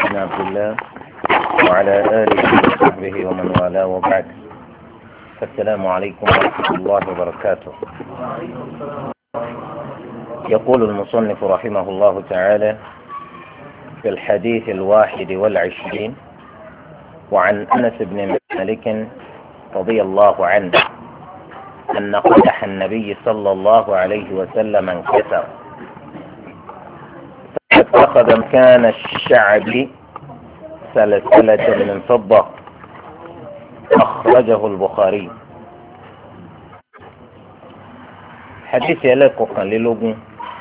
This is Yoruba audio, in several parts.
بن عبد الله وعلى آله وصحبه ومن والاه وبعد. السلام عليكم ورحمة الله وبركاته. يقول المصنف رحمه الله تعالى في الحديث 21 وعن أنس بن مالك رضي الله عنه أن قدح النبي صلى الله عليه وسلم انكسر فاتخذ مكان الشعب سلسلة من فضة أخرجه البخاري. حديث يلقى قليل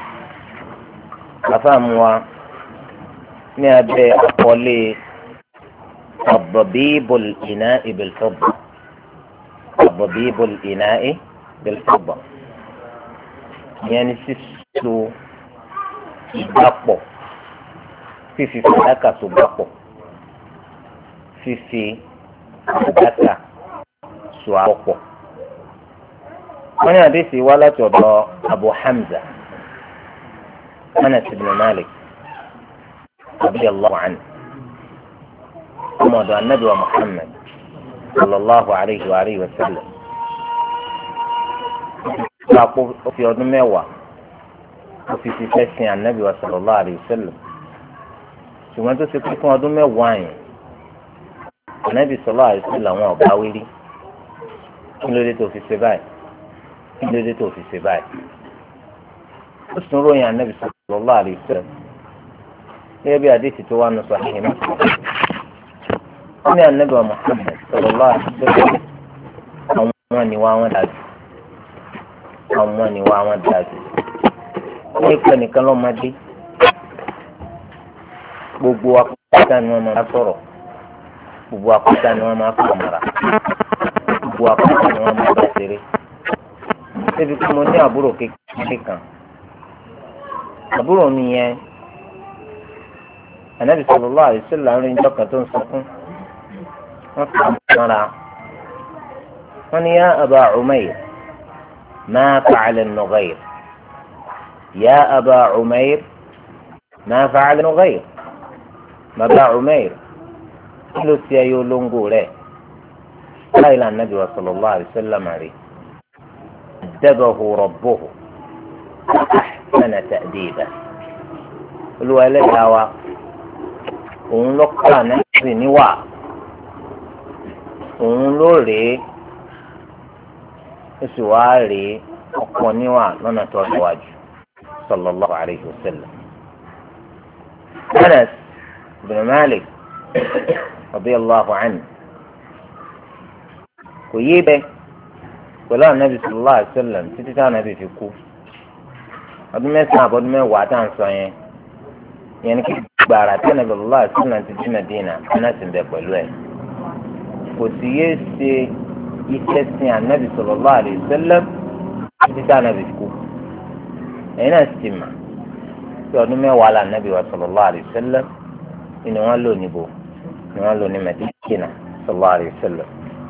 أفهموا نبي أقولي الضبيب الإناء بالفضة. الضبيب الإناء بالفضة يعني سيسو ìgbàpọ̀ fífi fàdákà tó gbàpọ̀ fífi fàdákà tó àpọ̀. wọ́n ní àdéhìí wá láti ọ̀dọ̀ Abu Hamza Anas ibn Malik radiyallahu anhu ọmọ ọ̀dọ̀ anabi wa Muhammad sallallahu alayhi wa sallam. ìgbàpọ̀ ó fi ọdún mẹ́wàá ó fi ṣiṣẹ́ sin anabi wa sallallahu alayhi wa sallam. ṣùgbọ́n tó ṣe pé fún ọdún mẹ́wàá yẹn anabi sallallahu alayhi wa sallam àwọn ọ̀gá wírí kí ló dé tó fi ṣe báyìí kí ló dé tó fi ṣe báyìí. ó sì ń ròyìn anabi sallallahu alayhi wa sallam gẹ́gẹ́ bí àdéhìí tó wà nù Sahih Muslim. wọ́n ní anabi wa Muhammad sallallahu alayhi wa sallam àwọn ni wá wọn dájú àwọn ni wá wọn dájú. wọ́n ìpè nìkan lọ́mọdé gbogbo akọ́tà ni wọ́n máa sọ̀rọ̀ gbogbo akọ́tà ni wọ́n máa fàmàrà gbogbo akọ́tà ni wọ́n máa bàtẹ́rẹ. débi tí mo ní àbúrò kékeré kan àbúrò mi yẹn Ànábì sallallahu alaihi wasallam rí njọ́ kan tó ń sọkún wọ́n fi àmọ́ra wọ́n ní ya Aba Umayr ma fa'ala an-Nughayr. يا أبا عمير ما فعل نغير أبا عمير كل سيولون قوله قال إلى النبي صلى الله عليه وسلم عليه أدبه ربه أحسن تأديبه الولد هوا ونلقى نفسي نوا ونلوري سواري أقوى لنا تواجه صلى الله عليه وسلم. أنس بن مالك رضي الله عنه كويبه ولا النبي صلى الله عليه وسلم تتتا نبي في كوف ọdún mẹ́sàn-án àbọ̀dún mẹ́wàá tá à ń sọ yẹn yẹn ní kí gbàrà tí Ànábì sallallahu alaihi wasallam ti dín Mẹ́dínà Anas ń bẹ pẹ̀lú ẹ̀ kò sì yé ṣe iṣẹ́ sin Ànábì sallallahu alaihi wasallam títí Ànábì fi kú. ẹ̀yin náà sì mà tí ọdún mẹ́wàá là Ànábì wa sallallahu alaihi wasallam ni wọ́n lò níbo ni wọ́n lò ní Mẹ́dínà sallallahu alaihi wasallam.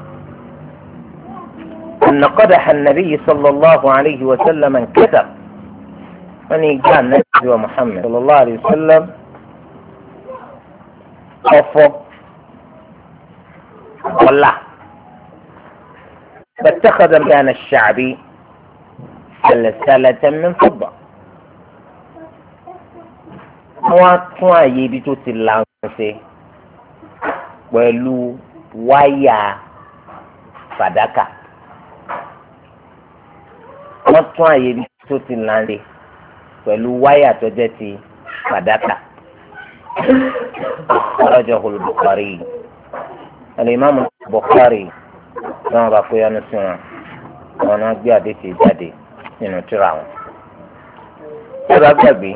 أن قدح النبي صلى الله عليه وسلم انكسر. من جاء النبي ومحمد صلى الله عليه وسلم خفوا والله فاتخذ مكان الشعبي سلسلة من فضة. wọ́n tún àyè ibi tó ti láǹṣe pẹ̀lú wáyà fàdákà. wọ́n tún àyè ibi tó ti láǹṣe pẹ̀lú wáyà tó jẹ́ ti fàdákà. أخرجه البخاري. الإمام البخاري náà bá kóyá ní sùn wọn náà gbé àdéhìí jáde nínú tírà wọn. ẹ bá gbàgbé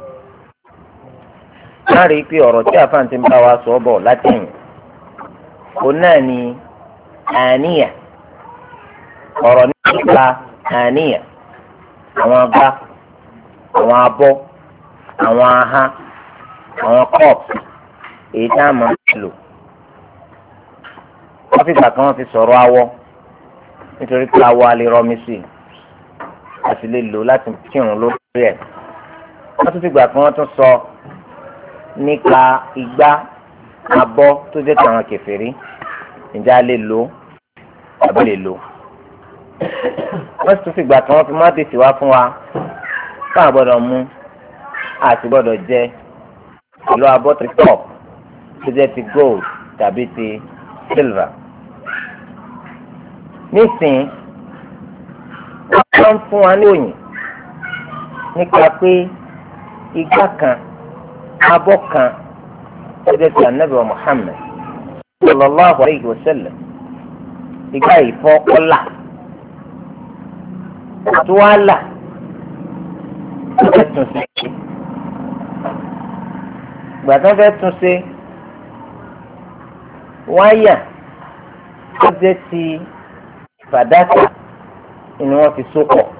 náà rí i pé ọ̀rọ̀ tí àfáàntì ń bá wa sọ bọ̀ látẹ̀yìn òun náà ni àníyà ọ̀rọ̀ nípa àníyà àwọn agbá àwọn abọ́ àwọn ahá àwọn kọ́ọ̀pù èyí tá a máa ń lò. wọ́n fi gbà kan wọ́n fi sọ̀rọ̀ awọ nítorí pé awọ alẹ́ rọmi sí i a sì lè lò láti kírun lórí ẹ̀. wọ́n tún fi gbà kan wọ́n tún sọ nípa igbá abọ́ tó jẹ́ tàwọn kèfèrí ǹjẹ́ a lè lò àbí lè lò. wọ́n sì tún fìgbà tí wọ́n fi mọ́tìsì wá fún wa káà gbọ́dọ̀ mú àti gbọ́dọ̀ jẹ pẹ̀lú abọ́ tí pọ̀ tó jẹ́ ti gold tàbí ti silver. nísìnyí wọ́n fún wa ní òyìn nípa pé igbá kan abọ́ kan tó jẹ́ ti Ànábì wa Muhammad sallallahu alayhi wa sallam igbá ìfọ́ ọ̀la tó wá là tó fẹ́ tún ṣe ìgbà tó fẹ́ tún ṣe wáyà tó jẹ́ ti fàdákà ni wọ́n fi so pọ̀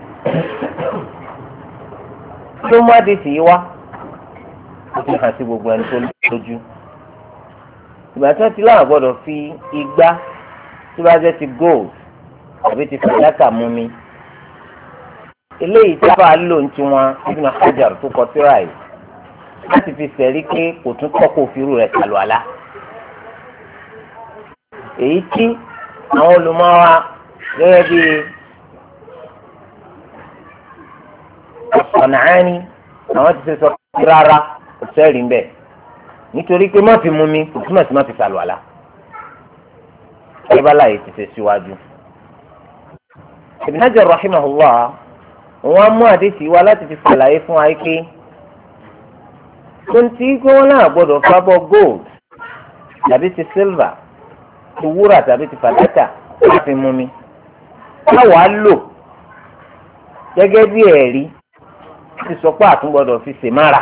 tó má di sí wá ó fi hàn sí gbogbo ẹni tó lójú ìgbà tí wọ́n ti láwọn gbọ́dọ̀ fi igbá tó bá jẹ́ ti gold tàbí ti fàdákà mú mi eléyìí tí a bá lò ń tiwọn Ibn Hajar tó kọ tírà yìí láti fi sẹ̀rí pé kò tún tọ́kọ̀ òfìrú rẹ̀ kàlù àlá èyí tí àwọn olùmọ̀wá gẹ́gẹ́ bí As-San'ani àwọn ti ṣe sọ rárá kò sẹ́rìí ń bẹ̀ nítorí pé má fi mú mi kò túmọ̀ sí má fi sàlù àlá ẹ̀rọ yìí ti ṣe síwájú. Ibn Hajar rahimahullah wọ́n mú àdéhìí wá láti fi ṣàlàyé fún wa pé tonti kí wọ́n náà gbọ́dọ̀ fábọ́ gold tàbí ti silver ti wúrà tàbí ti fàdákà láti mú mi káwa lò gẹ́gẹ́ bí ẹ̀rí ti sọ pé àtúngbọ́dọ̀ fi ṣèmára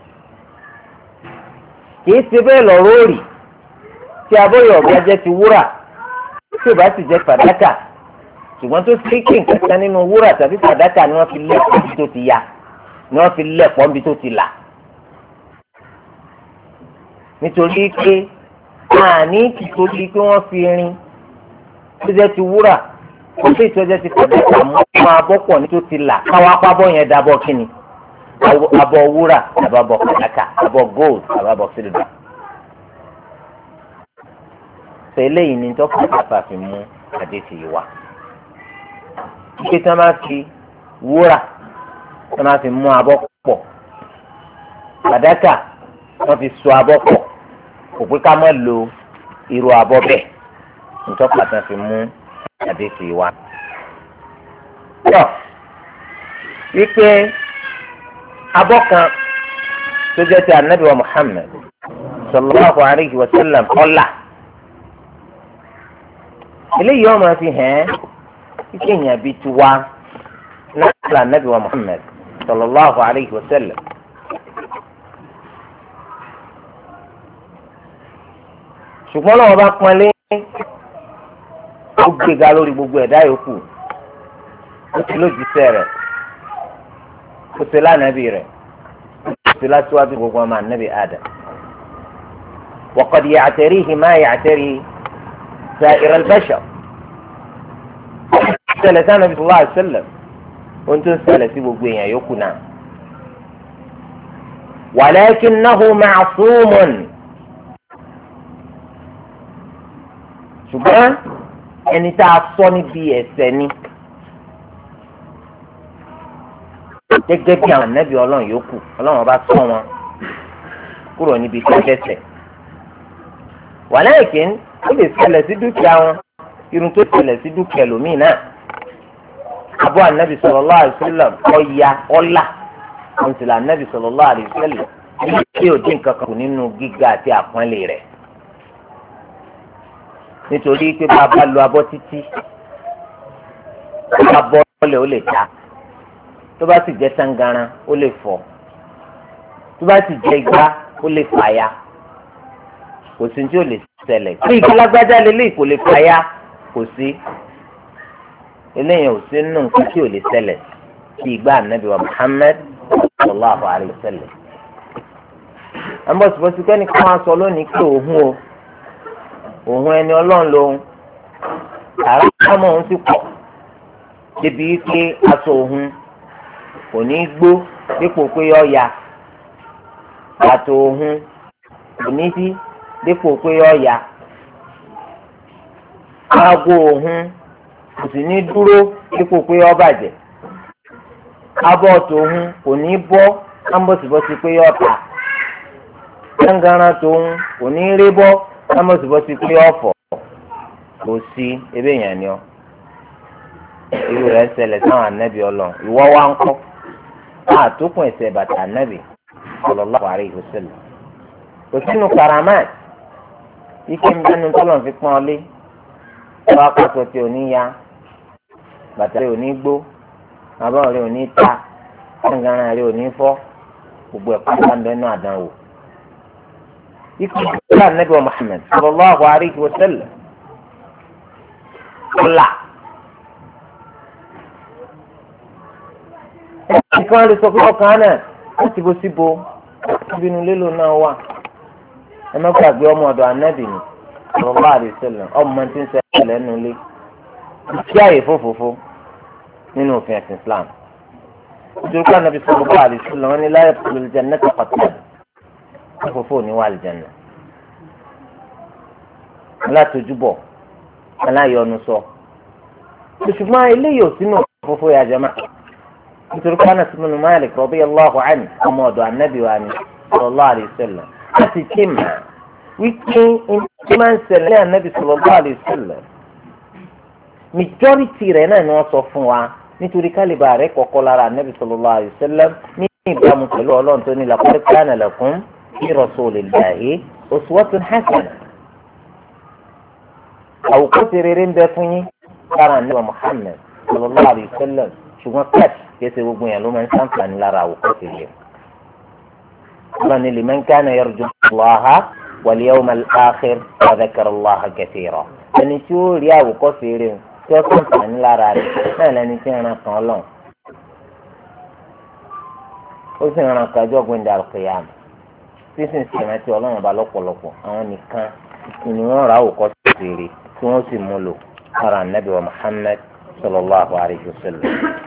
kì í ṣe bẹ́ẹ̀ lọ́rọ́ òrì tí abọ́yọ̀ ọ̀gá jẹ́ ti wúrà tí ò bá sì jẹ́ fàdákà ṣùgbọ́n tó ṣe kí nǹkan kan nínú wúrà tàbí fàdákà ni wọ́n fi lẹ́pọ̀ níbi tó ti ya ni wọ́n fi lẹ́pọ̀ níbi tó ti là nítorí pé àní nítorí pé wọ́n fi irin tó jẹ́ ti wúrà kó sì tó jẹ́ ti fàdákà mú abọ́ pọ̀ ní tó ti là káwá pábọ́ yẹn dábọ́ kíni abọ́ wúrà àbábọ̀ fàdákà abọ́ gold àbábọ̀ silver. tẹ́lẹ̀ yìí ni tó fàdákà fi mú àdéhìí yìí wá. ike tí wọ́n máa fi wúrà tí wọ́n máa fi mú abọ́ pọ̀ fàdákà wọ́n fi so abọ́ pọ̀ kò pé ká má lo irú abọ́ bẹ́ẹ̀ nítorí pàtàkì fi mú àdéhìí wá. tọ́ wípé abọ́ kan tó jẹ́ ti Ànábì wa Muhammad sallallahu alayhi wa sallam ọ̀la eléyìí wọ́n máa fi hàn ike èèyàn bíi ti wá náà Ànábì wa Muhammad sallallahu alayhi wa sallam. ṣùgbọ́n lọ́wọ́ bá pọ́n lé ó gbéga lórí gbogbo ẹ̀dá yòókù ó ti lójúṣe rẹ̀ ó ti lánàbì rẹ̀ ó ti láṣíwájú gbogbo ọmọ ànábì Adam. wa qad ya'tarihi ma ya'tari sa'ir al-bashar. ṣẹlẹ̀ sí Ànábì sallallahu alaihi wasallam ohun tó ń ṣẹlẹ̀ sí gbogbo èèyàn yòókù náà. walakinnahu ma'sumun. ṣùgbọ́n ẹni tá a sọ níbi ẹ̀ṣẹ̀ ni gẹ́gẹ́ bí àwọn ànábì ọlọ́run yòókù ọlọ́run bá sọ wọn kúrò níbi kẹ́kẹ́sẹ̀. wàláìkín ó lè ṣẹlẹ̀ sí dúkìá wọn irun tó ṣẹlẹ̀ sí dúkìá lòmíì náà. abọ́ ànábì sallallahu alaihi wasallam ọ̀ya ọ̀la ọ̀nsìlẹ̀ ànábì sallallahu alaihi wasallam tí ò dín kankan kù nínú gíga àti àpọ́nlé rẹ̀. nítorí pé bàbá lu abọ́ títí abọ́ ọ̀lẹ̀ ó lè ta tó bá sì jẹ́ tangaran ó lè fọ́ tó bá sì jẹ́ igbá ó lè fàya kò sí tí ó lè ṣẹlẹ̀ tí ìgbàlagbájá lélẹ́yìí kò lè fàya kò sí eléyìí ò sí nínú nǹkan tí ò lè ṣẹlẹ̀ tí ìgbà ànábì wa Muhammad sallallahu alayhi wa sallam. àmọ́sibọ́sí kẹ́ni kan wá sọ lónìí pé òun ẹni ọlọ́run lòun àràmọ́ òun sì pọ̀ débi pé aṣọ òun kò ní gbó dípò pé yọ ya bàtà òun kò ní sí dípò pé ọ̀ya aago òun kò sì ní dúró dípò pé ó bàjẹ́ abọ́ tòun kò ní bọ́ ámbọ̀sibọ́sí pé ọ̀tà tangaran tòun kò ní rí bọ́ ámbọ̀sibọ́sí pé ọ̀fọ̀ kò sí ebe yẹn ni ọ irú rẹ̀ ṣẹlẹ̀ sáwọn ànábì Ọlọ́run ìwọ wa ń kọ́ àtúkùn ẹsẹ̀ bàtà ànábì sallallahu alaihi wasallam kò sínú karamat ike mbẹ́nu tọ́lọ̀ fi pọ́n ọ lé ọba akọ́sọ tí ò ní ya bàtà rẹ̀ ò ní gbó abọ́ rẹ̀ ò ní ta tangaran rẹ̀ ò ní fọ́ gbogbo ẹ̀kọ́ bá ń bẹ́nu àdánwò. ikú ìgbà ànábì Muhammad sallallahu alaihi wasallam ọ̀la. nǹkan lè sọ pé ọkàn náà ó ti bó síbo ìbínú lélo náà wà ẹ má gbàgbé ọmọ ọ̀dọ̀ ànábì ni sallallahu alaihi wasallam ọmọ tí ń ṣẹlẹ̀ nínú ilé ìṣí àyè fòfòfò nínú òfin ẹ̀sìn Islam ìdúró kan ànábì sallallahu alaihi wasallam wọn ni la yadkhulul jannata qattan fòfòfò ní wà àlùjánnà alátojúbọ̀ aláyọnu sọ ṣùgbọ́n eléyìí ò sínú fòfòfò ya jama nítorí pé Anas ibn Malik radiyallahu anhu ọmọ ọ̀dọ̀ ànábì wa ni sallallahu alaihi wasallam láti kí mà wípé ní máa ń ṣẹlẹ̀ ànábì sallallahu alaihi wasallam majority rẹ̀ náà ni wọ́n sọ fún wa nítorí kálíbà rẹ̀ kọ́kọ́ lára ànábì sallallahu alaihi wasallam ní ìbámu pẹ̀lú Ọlọ́run tó ní laqad kana lakum fi rasulillahi uswatun hasanah àwòkọ́ṣe rere ń bẹ fún yín lára ànábì Muhammad sallallahu alaihi wasallam ṣùgbọ́n káàtì kẹsẹ̀ gbogbo yẹn ló máa ń sàǹfààní lára àwòkọ́ṣe rẹ̀. من لمن كان يرجو الله واليوم الآخر وذكر الله كثيرا ẹni tí ó rí àwòkọ́ṣe rẹ̀ tí ó sàǹfààní lára rẹ̀ náà lẹni tí ń ran kan lọ ó sì ń ran kájọ́ gbẹ̀ndà àlùkìyàmù tí sì ń ṣèrántí Ọlọ́run ọba lọ́pọ̀lọpọ̀ àwọn nìkan ni wọ́n ra àwòkọ́ṣe rẹ̀ tí wọ́n sì mú lò lára Ànábì wa Muhammad sallallahu alayhi wa sallam.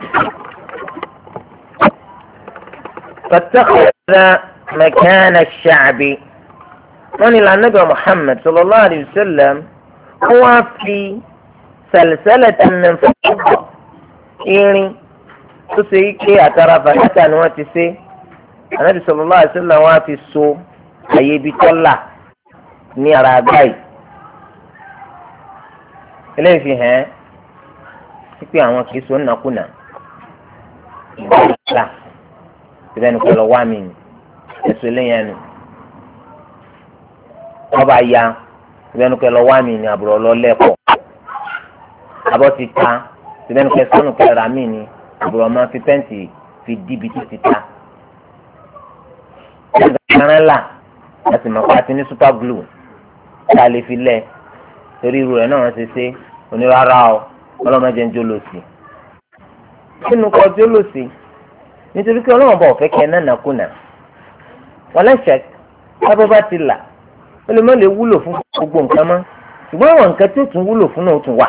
فاتخذ مكان الشعب wọ́n ní النبي محمد صلى الله عليه وسلم هو في سلسلة من فضة irin tó ṣe yí pé àtàrà fàdákà ni wọ́n ti ṣe النبي صلى الله عليه وسلم wọ́n á fi so àyè ibi tọ́lá ní ara àgbáyé eléyìí fi hàn pé àwọn kì í so nàkúnà ìgbà ìgbà ìbẹ́ni kọ́ lọ wá mi ni ẹ̀sùn eléyàn nù ọba ya ìbẹ́ni kọ́ lọ wá mi ni àbúrò lọ lẹ́kọ̀ọ́ abọ́ ti ta ìbẹ́ni kọ́ sọ́nù kọ́ ra mi ni àbúrò máa fi pẹ́ǹtì fi díbi tó ti ta ẹ̀gbọ́n là láti mọ̀ pàtí ní super glue tá a lè fi lẹ̀ torí irú rẹ̀ náà wọ́n ṣe ṣe onírárá o ọlọ́mọdé ń jó lòsì nínú kọ́ jó lòsì nítorí pé ọlọ́run bá ọ̀fẹ́ kẹ́ náà nàkúnà wọn lẹ́sẹ̀ lábọ́ bá ti là ó lè má lè wúlò fún gbogbo nǹkan mọ́ ṣùgbọ́n àwọn nǹkan tó tún wúlò fún náà tún wà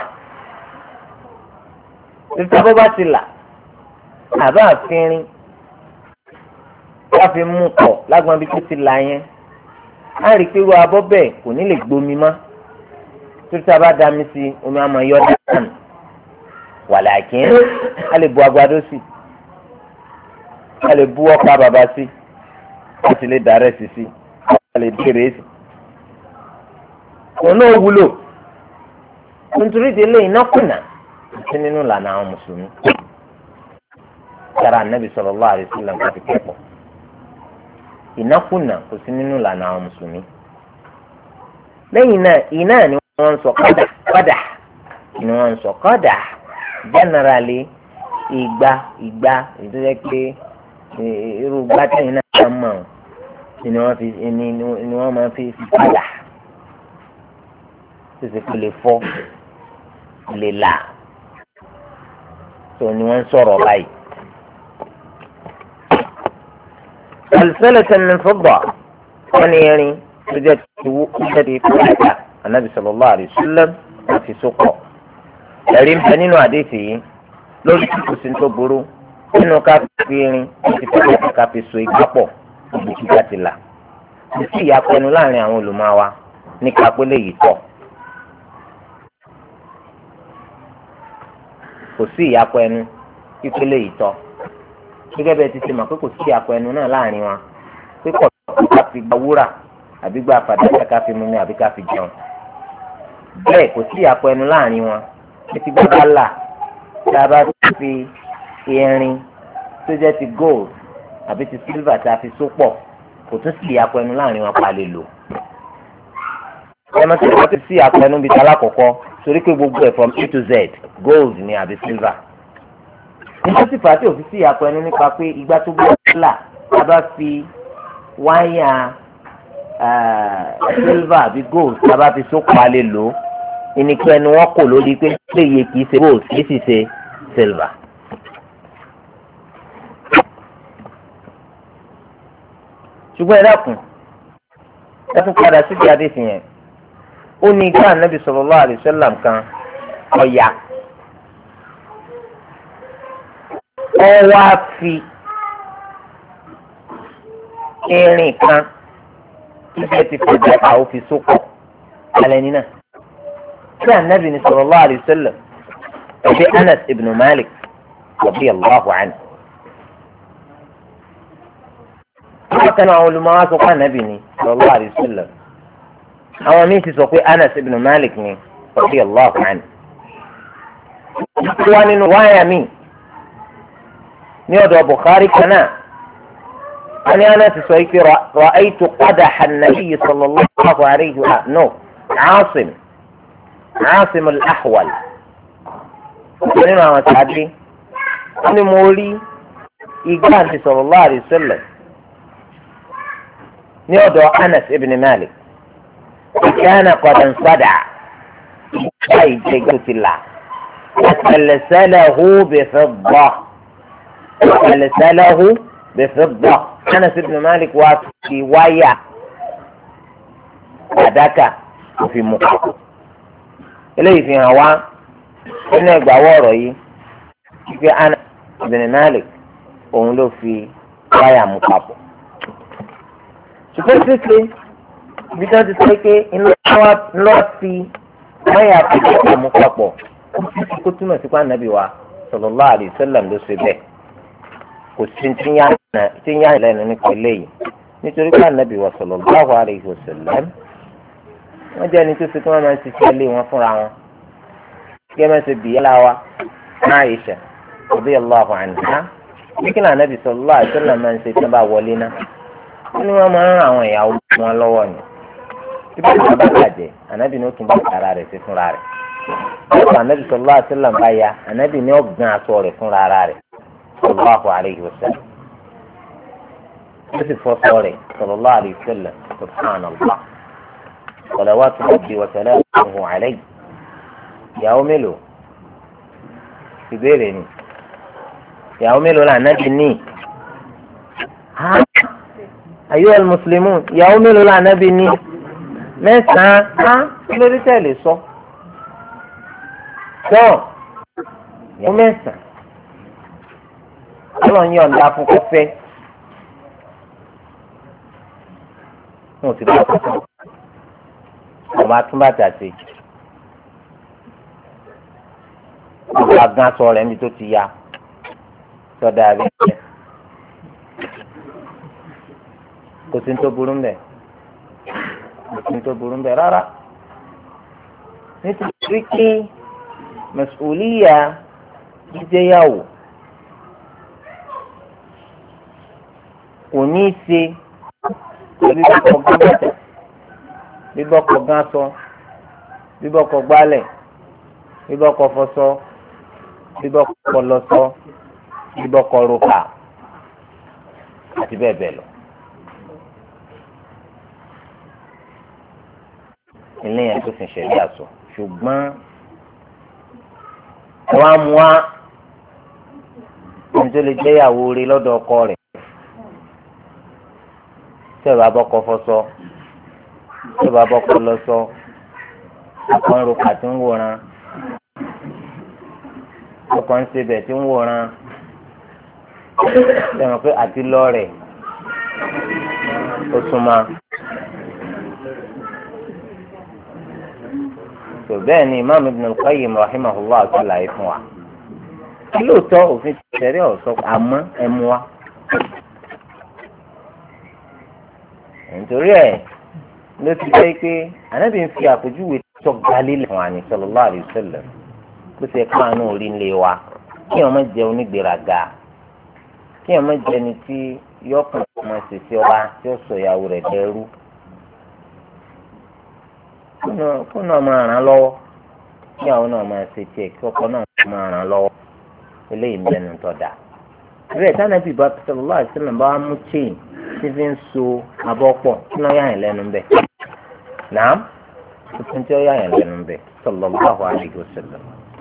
títí lábọ́ bá ti là àbá àfínrín wá fi mú pọ̀ lágbọ́n bí tó ti là yẹn á rí i pé irú abọ́ bẹ́ẹ̀ kò ní lè gbomi mọ́ títí a bá dá mi sí omi àmọ́ yọ dánù wàlàkín á lè bu agbádó sí a lè bu ọkà bàbá sí a sì lè dàrẹ́ sí sí a lè dèrè sí. òun náà wúlò nítorí délé iná kùnà sí nínú ìlànà àwọn mùsùlùmí. sára Ànábì sallallahu alaihi wasallam kò fi kẹ́kọ̀ọ́. iná kùnà kò sí nínú ìlànà àwọn mùsùlùmí. lẹ́yìn náà iná ni wọ́n ń sọ kọ́dà ni wọ́n ń sọ kọ́dà generally ìgbà ìdúró pé irú gbátẹ́yìn náà mọ̀ ni wọ́n máa fi padà títí kò lè fọ́ lè là tó ni wọ́n ń sọ̀rọ̀ báyìí. سلسلة من فضة ونيري سجد سجد فضة النبي صلى الله عليه وسلم في سوقه ẹ̀rí nínú àdéhìí yìí lórí kò sí tó burú nínú ká fi irin ti fẹ́ ká fi so igbá pọ̀ ibi tí ká ti là kò sí ìyapẹnu láàrin àwọn olùmọ̀ wa nípa pé léyìí tọ́. kò sí ìyapẹnu pípé léyìí tọ́. gẹ́gẹ́ bẹ́ẹ̀ ti ṣe mọ̀ pé kò sí ìyapẹnu náà láàrin wa pé kò ká fi gba wúrà àbí gba fàdákà ká fi mumi àbí ká fi jẹun. bẹ́ẹ̀ kò sí ìyapẹnu láàrin wọn pé ti gbọ́dọ̀ là tá a bá fi irin tó jẹ́ ti gold àbí ti silver tá a fi so pọ̀ kò tún sí ìyapẹnu láàrin wọn pa lè lò. ẹnu tí wọ́n ti sí ìyapẹnu bíi talákọ̀ọ́kọ́ torí pé gbogbo ẹ̀ from A to Z gold ni àbí silver. nígbà tí fàtí òfin sí ìyapẹnu nípa pé ìgbà tó gbọ́dọ̀ là tá a bá fi wáyà silver àbí gold tá a bá fi so pa lè lò ìníkẹ́ ẹnu wọn kò lórí pé léyè kìí ṣe gold kìí sì ṣe silver. ṣùgbọ́n ẹ dákun padà síbi àdéhùn yẹn ó ní igbá ànábì sallallahu alaihi wasallam kan ọ̀yà ọwọ́ fi irin kan ibẹ̀ ti fọdà àwọn fi sókọ̀ alẹ́ nínà tí ànábì ní sallallahu alaihi wasallam ẹ̀bí Anas ibn Malik radiyallahu anhu. Bákan àwọn olùmọ̀wá sọ pé ànábì ni sallallahu alaihi wasallam. Àwọn míì ti sọ pé Anas ibn Malik ni radiyallahu anhu. Wọ́n nínú wáyà mi ní ọ̀dọ̀ Bukhari kan náà. Wọ́n ní Anas sọ pé ra'aytu qadaha an-nabiy sallallahu alaihi wa sallam. Asim al-Ahwal. Nínú àwọn tàbí wọ́n ní mo rí igbá àti sallallahu alaihi wasallam ní ọ̀dọ̀ Anas ibn Malik kana qad ansada báyìí jẹ́ gbọ́dọ̀ ti là salsalahu bi fidda Anas ibn Malik wá fi wáyà àdákà òfin mú kàkó. eléyìí fi hàn wá nínú ẹgbàáwọ̀ ọ̀rọ̀ yìí wípé Anas ibn Malik òun ló fi wáyà mú papọ̀. ṣùgbọ́n títí ibi tí wọ́n ti sọ pé inú lọ́ fi wáyà pàtàkì mú papọ̀ kó túmọ̀ sí pé ànábì wa sallallahu alaihi wasallam ló ṣe bẹ́ẹ̀ kò sí tí ń yá ìlẹ́nu nípa eléyìí nítorí pé ànábì wa sallallahu alaihi wasallam wọ́n jẹ́ ẹni tó ṣe kí wọ́n máa ń ṣiṣẹ́ ilé wọn fúnra wọn kí wọ́n máa ṣe bìyà wa Aisha radiyallahu anha kí ni ànábì sallallahu alaihi wasallam máa ń ṣe tí wọ́n bá wọlé náà wọ́n ní wọ́n máa ń ran àwọn ìyàwó wọn lọ́wọ́ ni tí bá ti bá bàjẹ́ ànábì ní ó tún bá ara rẹ̀ sí fúnra rẹ̀ ọ̀pọ̀ ànábì sallallahu alaihi wasallam bá ya ànábì ní ọ̀gbìn aṣọ rẹ̀ fúnra ara rẹ̀ sallallahu alaihi wasallam ó sì fọ́sọ rẹ̀ sallallahu alaihi wasallam subhanallah salawatu rabbi wa salamuhu alayhi ìyàwó mélòó ìbéèrè ni ìyàwó mélòó là ànábì ní ayyuhal muslimun ìyàwó mélòó là ànábì ní mẹ́sàn-án kí ló dé tẹ̀lé sọ ìyàwó mẹ́sàn-án ọlọ́run yóò ọ̀dà fún kọfẹ́ wọn ò sì bá kọfẹ́ ọba túnbàtà sí ọba gán sọ rẹ̀ níbi tó ti ya sọdá rí ẹ kò sí ní tó burú mbẹ kò sí ní tó burú mbẹ rárá nítorí kí mẹsùlùmíyà jíjẹyàwó kò ní í ṣe bíbọ́kọ̀ gán bàtà bíbọ́kọ̀ gán sọ bíbọ́kọ̀ gbálẹ̀ bíbọ́kọ̀ fọṣọ bíbọ́kọ̀ lọ́ṣọ bíbọ́kọ̀ rúkà àti bẹ́ẹ̀ bẹ́ẹ̀ lọ. ilé yẹn tó fi ṣẹlẹ̀ àṣọ ṣùgbọ́n wọ́n á mú wá ẹni tó lè jẹ́yàwó rí lọ́dọ̀ ọkọ rẹ̀ tí ẹ̀ bá bọ́kọ̀ fọṣọ tí ẹ̀ bá bọ́kọ̀ lọ́ṣọ ọkàn rúkà tí ń wòran ọkàn ń sebẹ̀ tí ń wòran sẹ́wọ̀n pé àti lọ rẹ̀ ó súnmọ́ tó bẹ́ẹ̀ ni Imam Ibn al-Qayyim rahimahullah ṣàlàyé fún wa kí lóòótọ́ òfin ṣẹ̀rí ọ̀sọ́ àmọ́ ẹmu wa nítorí ẹ̀ ló ti jẹ́ pé ànábì ń fi àpèjúwe tó galilẹ̀ fún àní sallallahu alaihi wasallam bó ṣe káàánú orí ńlẹ̀ wa kí ọmọ jẹ onígbèraga kí ọmọ jẹ ni tí yọkùn ọmọ ṣèṣe ọba tí ó sọ ìyàwó rẹ̀ dẹrú kó náà máa ràn án lọ́wọ́ kí àwọn náà máa ṣe tiẹ̀ kí ọkọ náà máa ràn án lọ́wọ́ eléyìí mẹ́nu tó dáa. ìrẹ̀ tánàbí bá sallallahu alaihi wasallam bá mú chain tí fi ń so abọ́ pọ̀ kí náà yà yẹn lẹ́nu bẹ̀. nàám tuntun tí ó yà yẹn lẹ́nu bẹ̀ sallallahu alaihi wasallam.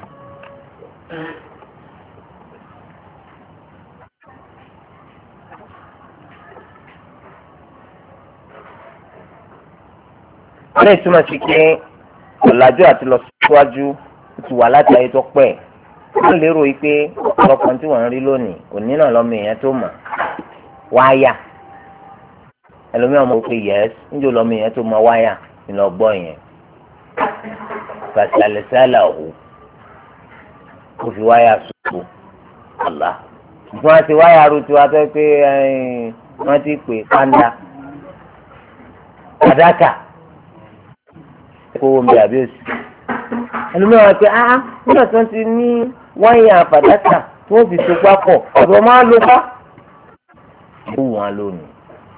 ilé ìtumọ̀ sí pé ọ̀làjú àti lọ síwájú ti wà láti ayé tó pẹ́ wọ́n lérò yìí pé ọ̀pọ̀lọpọ̀ tí wọ́n ń rí lónìí òní náà lọ́mọ èèyàn tó mọ̀ wáyà ẹlòmíràn mọ̀ pé yẹ́s níjó lọ́mọ èèyàn tó mọ̀ wáyà ńlọgbọ́ yẹn fàṣàlẹ̀sálà ò kò fi wáyà sùkú ọ̀la ṣùgbọ́n àti wáyà rú tiwa tó pé wọ́n ti pè pàǹdà kàdákà kówó mi àbí òsì ẹlòmíràn pé nígbà tí wọ́n ti ní wáyà fàdákà tí wọ́n fi so pápọ̀ ọ̀dọ̀ máa ló bá ó wù wọn lónìí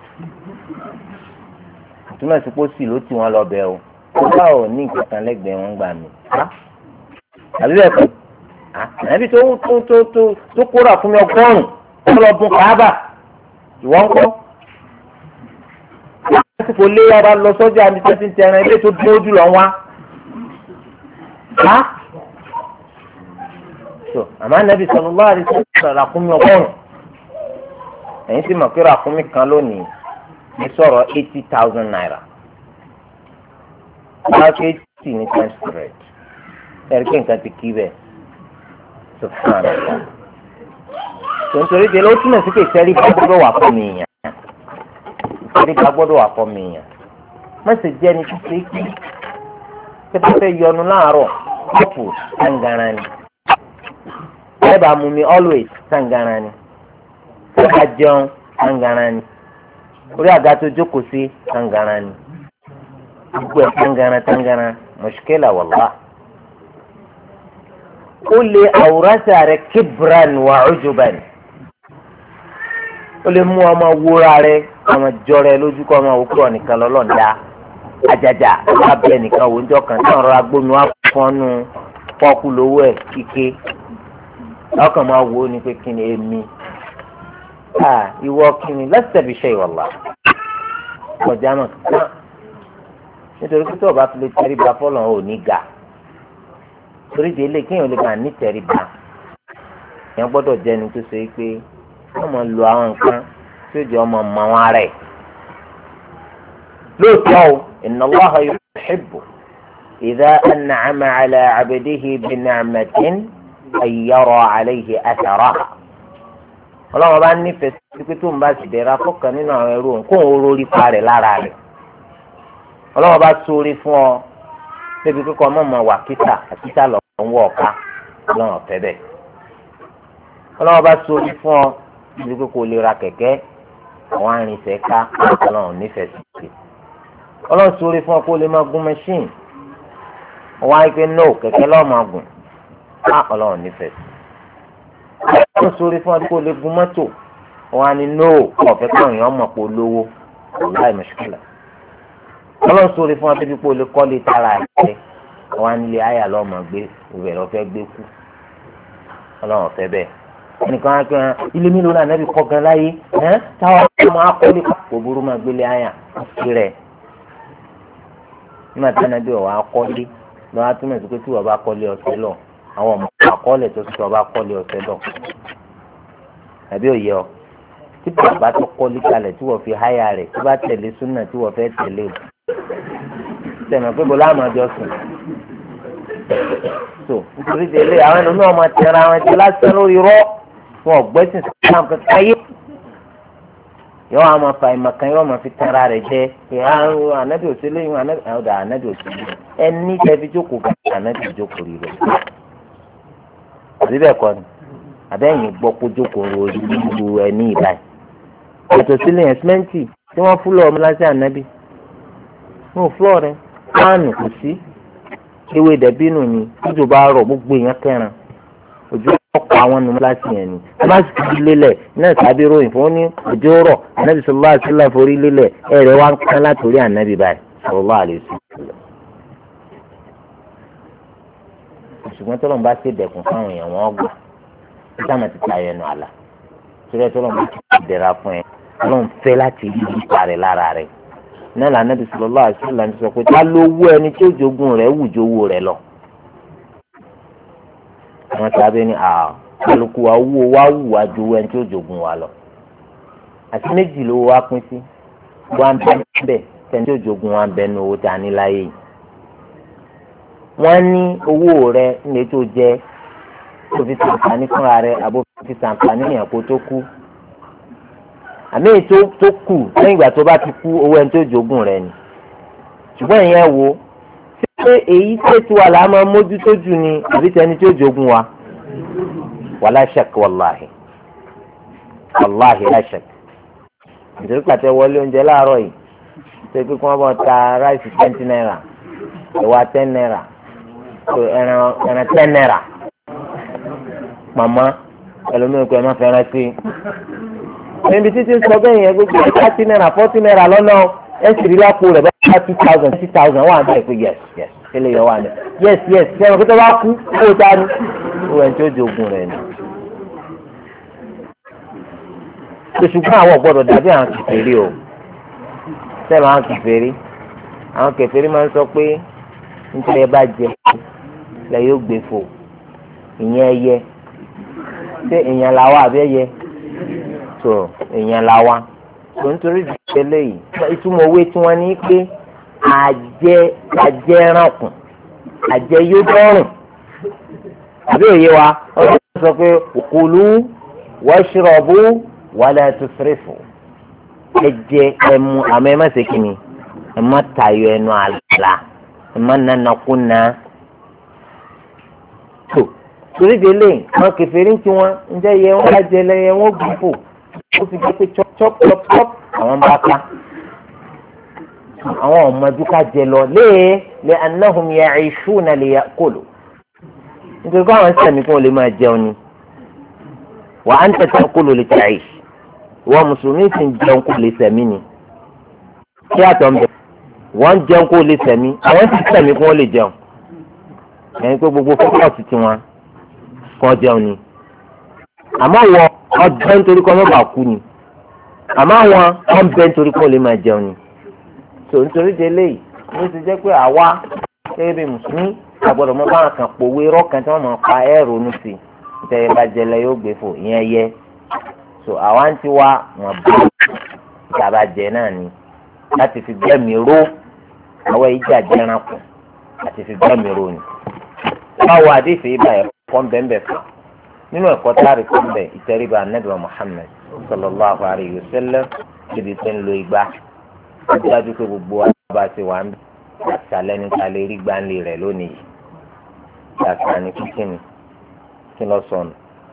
ìtumọ̀ sí pósì ló ti wọn lọ bẹ̀ o ó bá ò ní ìkẹtàn lẹ́gbẹ̀ẹ́ wọn gbà mí àbí bẹ́ẹ̀ kọ́ àbí tó kóra fún mi ọgọ́rùn-ún ó lọ bùn káábà ìwọ́n kọ́ lásìkò léyà bá lọ sọ́jà àbí tẹ́sí ń tẹran ilé tó dúró jùlọ wá. àmọ́ Ànábì sallallahu alaihi wasallam ràkúnmí ọgọ́rùn-ún ẹ̀yin sì mọ̀ pé ràkúnmí kan lónìí ní sọ̀rọ̀ 80,000 naira. láti 80 ní times 100 ẹ̀rí pé nǹkan ti kí bẹ́ẹ̀ subhanallah. tó ń torí délé ó túmọ̀ sí pé ìṣẹ́rí bá gbọ́dọ̀ wà fún mi yàn ìṣẹ́rí bá gbọ́dọ̀ wà fún mi yàn mọ̀sẹ̀ jẹ́ ni títí kí tẹ́tẹ́ fẹ́ yọnu láàárọ̀ kọ́pù tàǹgàrà ni ẹ bá mú mi always tàǹgàrà ni ẹ bá jẹun tàǹgàrà ni orí àga tó jókòó sí tàǹgàrà ni gbogbo ẹ̀ tàǹgàrà mushkila wallah. ó lè àwòrán rẹ̀ kibran wa ujuban ó lè mú ọmọ wúra rẹ̀ ọmọ jọrẹ lójú kọ́ ọmọ òkú ọ̀nìkan lọ́lọ́ọ̀dá àjàjà lábẹ́ nìkan wò ń jọ kàn tí àwọn ọ̀rọ̀ agbómi wá fọ́nù pọ́kú lówó ẹ̀ kíké ọkàn máa wò ó ní pé kí ni èmi ìwọ kí ni lẹ́sẹ̀ bí ṣe ìwọ̀lá ọjà náà kàn nítorí pé tí ọba fi lè tẹríba fọlọ́ ò ní ga torí délé kéèyàn lè bá ní tẹríba èèyàn gbọ́dọ̀ jẹ́ ẹni tó ṣe pé wọ́n máa lo àwọn nǹkan tí ó jẹ́ ọmọ ọmọ wọn rẹ̀ lóòótọ́ o inna Allaha yuhibbu idha an'ama ala 'abdihi bi ni'matin an yara 'alayhi atharaha ọlọ́run bá nífẹ̀ẹ́ sí pé tó ń bá sì dẹ̀ra fọ́kàn nínú àwọn ẹrú òun kóun orórí pa rẹ̀ lára rẹ̀ ọlọ́run bá sórí fún ọ débi pé kọ́ ọmọ ọmọ wà kíta àkíta lọ ń wọ ọ̀ka ọlọ́run ọ̀fẹ́ bẹ́ẹ̀ ọlọ́run bá sórí fún ọ débi pé kò lè ra kẹ̀kẹ́ àwọn arìnsẹ̀ ká ọlọ́run nífẹ̀ẹ́ sí i ọlọ́run sórí fún ọ kó lè máa gún mẹ́ṣíìn wọ́n á gbé no kẹ̀kẹ́ lọ́ọ́ máa gùn ọlọ́run nífẹ̀ẹ́ sí i ọlọ́run sórí fún ọ kó lè gun mọ́tò wọ́n á ní no ọ̀fẹ́ káwọn èèyàn mọ̀ pé olówó láì mọ̀ṣúkìlà ọlọ́run sórí fún ọ débi pé o lè kọ́lé tara ẹ̀ wọ́n á nílé àyà lọ́ọ́ máa gbé ìwẹ̀ lọ́fẹ́ gbé kú ọlọ́run ọ̀fẹ́ bẹ́ẹ̀ ẹnìkan á gbé ilé mélòó náà nẹ́bí kọ́ gan láyé táwọn ọmọ akọ́lé kò burú máa gbélé àyà sí rẹ̀ nígbà tí anabi ọ̀wá akọ́lé lọ́wọ́ atúmọ̀ sí pé tí wọ́n bá kọ́lé ọ̀sẹ̀ lọ àwọn ọmọ àkọọ́lẹ̀ tó sọ bá kọ́lé ọ̀sẹ̀ lọ àbí òye ọ tí bàbá tó kọ́lé kalẹ̀ tí wọ́n fi háyà rẹ̀ tí bá tẹ̀lé súnà tí wọ́n fẹ́ tẹ̀lé o tẹ̀mọ̀ pé bọ́lá àmọ́jọ sùn so nítorí délé àwọn ẹlòmíràn máa tẹ̀ra àwọn ẹtì lásán lórí rọ́ fún ọ̀gbẹ́sìn sáà kankan yé yọ àwọn ọmọ fa ìmọ̀ kan yọ ọmọ fi tẹ́ra rẹ̀ jẹ́ pé ànábì òṣèlú yìí ànábì òṣèlú ẹni tẹ́fi jókòó kan ànábì jókòó rí rẹ̀ àbí bẹ́ẹ̀ kọ́ ni àbẹ́yìn gbọ́ kó jókòó orí ìlú ẹni ìbáyìí ètò sílẹ̀ yẹn símẹ́ǹtì tí wọ́n fúlọ̀ ọmọ láti ànábì wọn ò fúlọ̀ rẹ̀ páànù kò sí ewé dẹ̀bínú ni tójò bá rọ̀ gbogbo èèyàn kẹran ojú ọ̀pọ̀ àwọn ọmọ láti yẹn ni ẹ má sì fi lélẹ̀ náà tàbí ròyìn fún ní ojú rọ̀ ànábì sallallahu alaihi wasallam forí lélẹ̀ ẹ̀rẹ̀ wá ń kán látòrí ànábì báyìí sallallahu alaihi wasallam. ṣùgbọ́n tọ́lọ́mù bá ṣe dẹ̀kun fáwọn èèyàn wọn gbà sáàmà ti ta ẹnu àlà torí ẹ tọ́lọ́mù bá ti dẹ̀ra fún ẹ tọ́lọ́mù fẹ́ láti rí ipa rẹ̀ lára rẹ̀ náà lànà bí sallallahu alaihi wasallam sọ pé ta ló wú ẹni tí ó jogún rẹ̀ wùjọ owó rẹ̀ lọ. àwọn sábẹ́ ní kálukú wa owó wa wù wá ju ẹni tí ó jogún wa lọ. àti méjì lówó wa pín sí wa ń bẹ ẹni tí ó jogún wa ń bẹ ní owó tá a ní láyé yìí. wọ́n ní owó rẹ̀ ní ètò jẹ́ tó fi ṣàǹfààní fúnra rẹ̀ àbó fi ṣàǹfààní yẹn kó tó kú. àmì èyí tó kù lẹ́yìn ìgbà tó bá ti kú owó ẹni tó jogún rẹ̀ ni. ṣùgbọ́n ìyẹn wo ṣé èyí tètè wà láà máa mójútó jù ni àbí tẹni tó jogún wa? wàlá ṣak wàláhì la ṣak. nítorí pàtẹ wọlé oúnjẹ láàárọ̀ yìí ṣé pé kí wọ́n bọ̀ ta ráìsì 20 naira ẹ̀wà 10 naira ẹran 10 naira màmá ẹlòmíràn pé ẹ má fẹ́ràn sí i níbi títí sọ bẹ́ẹ̀ yẹn gbogbo ẹ̀ 30 naira 40 naira lọ́nà ẹ̀ sì rí lápò rẹ̀ bá 2000 3000 wà bẹ́ẹ̀ pé yes kílè yọ wà ní yes ṣé ẹ̀rọ kíkọ́ bá kú owó ta ni owó ẹ̀ tí ó jogun rẹ̀ ni. ṣùgbọ́n àwọn gbọ́dọ̀ dàbí àwọn kèfèrí o sẹ́nu àwọn kèfèrí máa ń sọ pé nítorí ẹ bá jẹ lẹ yóò gbé fò ìyẹn ẹyẹ ṣé èèyàn làwa àbí ẹyẹ tó èèyàn làwa tó nítorí ìdílé yìí ìtumọ̀ owó tí wọ́n ní pé àjẹ ránkùn àjẹ yóò dọ́rùn àbí òye wa wọ́n sọ pé kulu washrabu wala tusrifu ẹ jẹ ẹ mu àmọ́ ẹ má ṣe kí ni ẹ má tayọ ẹnu àlà ẹ má nanakúnna tó torí délé wọn kèfèrí tí wọn ń jẹ yẹ wọn bá jẹ lẹyẹ wọn gbìfò ó fi jẹ́ pé chop àwọn bá ká àwọn ọmọdé ká jẹ lọ lé annahum ya'ishuna liya'kulu nítorí pé àwọn sẹ́mi kí wọ́n lè máa jẹun ni wa anta ta'kulu li ta'ish ìwọ mùsùlùmí sì ń jẹun kó lè sẹ̀mí ni kí àtọ̀ ń bẹ wọ́n ń jẹun kó lè sẹ̀mí àwọn sì sẹ̀mí kí wọ́n lè jẹun ẹni pé gbogbo fọ́kọ̀sì tiwọn kọ́ jẹun ni àmọ́ wọ́n ọjọ́ nítorí kọ́ mọ́bà kú ni àmọ́ àwọn ọ̀bẹ nítorí kọ́ lè máa jẹun ni tó nítorí délé yìí ní ti jẹ́ pé àwa eré mùsùlùmí àgbọ̀dọ̀ mọ́ báwọn kan pòwe rọ́ọ̀kan tí wọ́n máa pa ẹ̀rọ nù sí nítorí bá jẹlẹ yóò gbé fò ìyẹn yẹ tó àwa ń ti wá wọn bá ìjàmbá jẹ náà ni láti fi gbẹ́mìí ró àwọn ìjà jẹran kù àti fi gbẹ́mìí ró ni. báwo àdéhìí ibà ẹ̀kọ́ bẹ́ẹ̀ fún nínú ẹ̀kọ́ táàrí tó ń bẹ̀ ìtẹríba Ànábì Muhammad sallallahu alayhi wa sallam níbi tó ń lo igbá ó dájú pé gbogbo àbá ti wà ń bẹ̀ àtàlẹ́ níta lè rí gbáǹlì rẹ̀ lónìí yìí àtà ní kíkìnì kí lọ sọnù.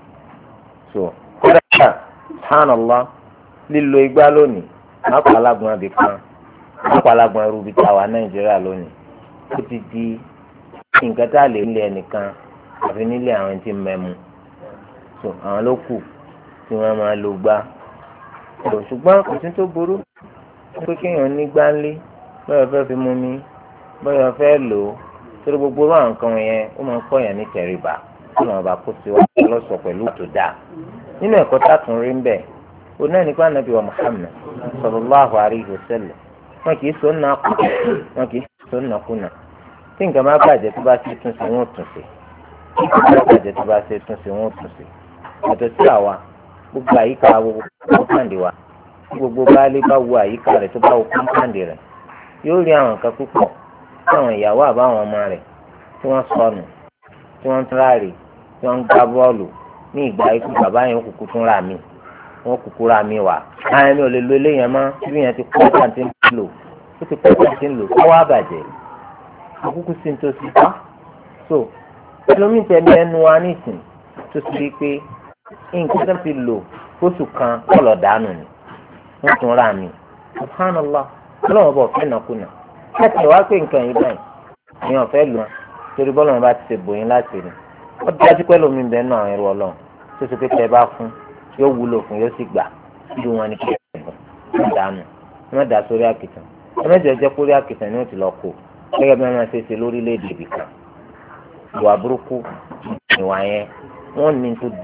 so kódà subhanallah lílo igbá lónìí mápa alágun abìkan mápa alágun ẹrú bíi tàwa Nàìjíríà lónìí ó ti di nǹkan tá a lè nílé ẹnìkan àfi nílé àwọn tí ń mẹ́mu so àwọn ló kù tí wọ́n máa lo gbá so ṣùgbọ́n kò sí tó burú pé kéèyàn ní gbáńlé báyọ̀ fẹ́ fi mú mi báyọ̀ fẹ́ lò ó torí gbogbo àwọn nǹkan yẹn ó máa ń kọ́ yẹn ní tẹríba kí wọ́n bá kó sí wa lọ́sọ̀ pẹ̀lú tó dáa nínú ẹ̀kọ́ tààtún rí ń bẹ̀ ó náà nípa Ànábì wa Muhammad sallallahu alayhi wa sallam wọn kì í sọ ńnà kù wọn kì í sọ ńnà kùnà tí nǹkan máa bàjẹ́ tó bá ṣe tún sí wọn ò tún sí tí nǹkan máa bàjẹ́ tó bá ṣe tún sí wọn ò tún sí yàtọ̀ sí àwa gbogbo àyíká gbogbo kọ́ńpáǹdì wa gbogbo baálé bá wo àyíká rẹ̀ tó bá wo kọ́ńpáǹdì rẹ̀ yóò rí àwọn nǹkan púpọ̀ tí àwọn ìyàwó àbáwọn ọmọ rẹ̀ tí wọ́n sọnù tí wọ́n ń tíráàrì tí wọ́n ń gbá bọ́ọ̀lù ní ìgbà ikú bàbá yẹn kúkú tún rà mí wọn kúkú ra mi wà àwọn ẹni ò lè lo eléyàn mọ́ bí yẹn ti kọ́ ọ́ tí ń lò ó ti kọ́ ọ́ tí ń lò káwá bàjẹ́ àkókò sí ní tó ti bá so ẹlòmíì tẹ̀lé ẹnu wa nísìn tó ti rí pé nǹkan tó ti lò oṣù kan kọ̀lọ̀ dànù ni wọ́n tún ra mi subhanallah ọlọ́run bọ̀ fẹ́ nàkúnà láti wá pé nǹkan yìí báyìí èèyàn fẹ́ lò wọn torí bọ́lá wọn bá ti ṣe bòyìn láti rí ó dájú pé lómi ń bẹ náà àwọn ẹrù ọlọ́run tó ṣe pé tẹ bá fún yóò wúlò fún yóò sì gbà bí wọn ní kí ẹ dànù wọn dà sórí àkìtàn ẹ mẹjọ jẹ kórí àkìtàn ni ó ti lọ kó gẹ́gẹ́ bí wọn máa ṣe ṣe lórílẹ̀-èdè ibì kan ìwà burúkú ìwà yẹn wọn ní tó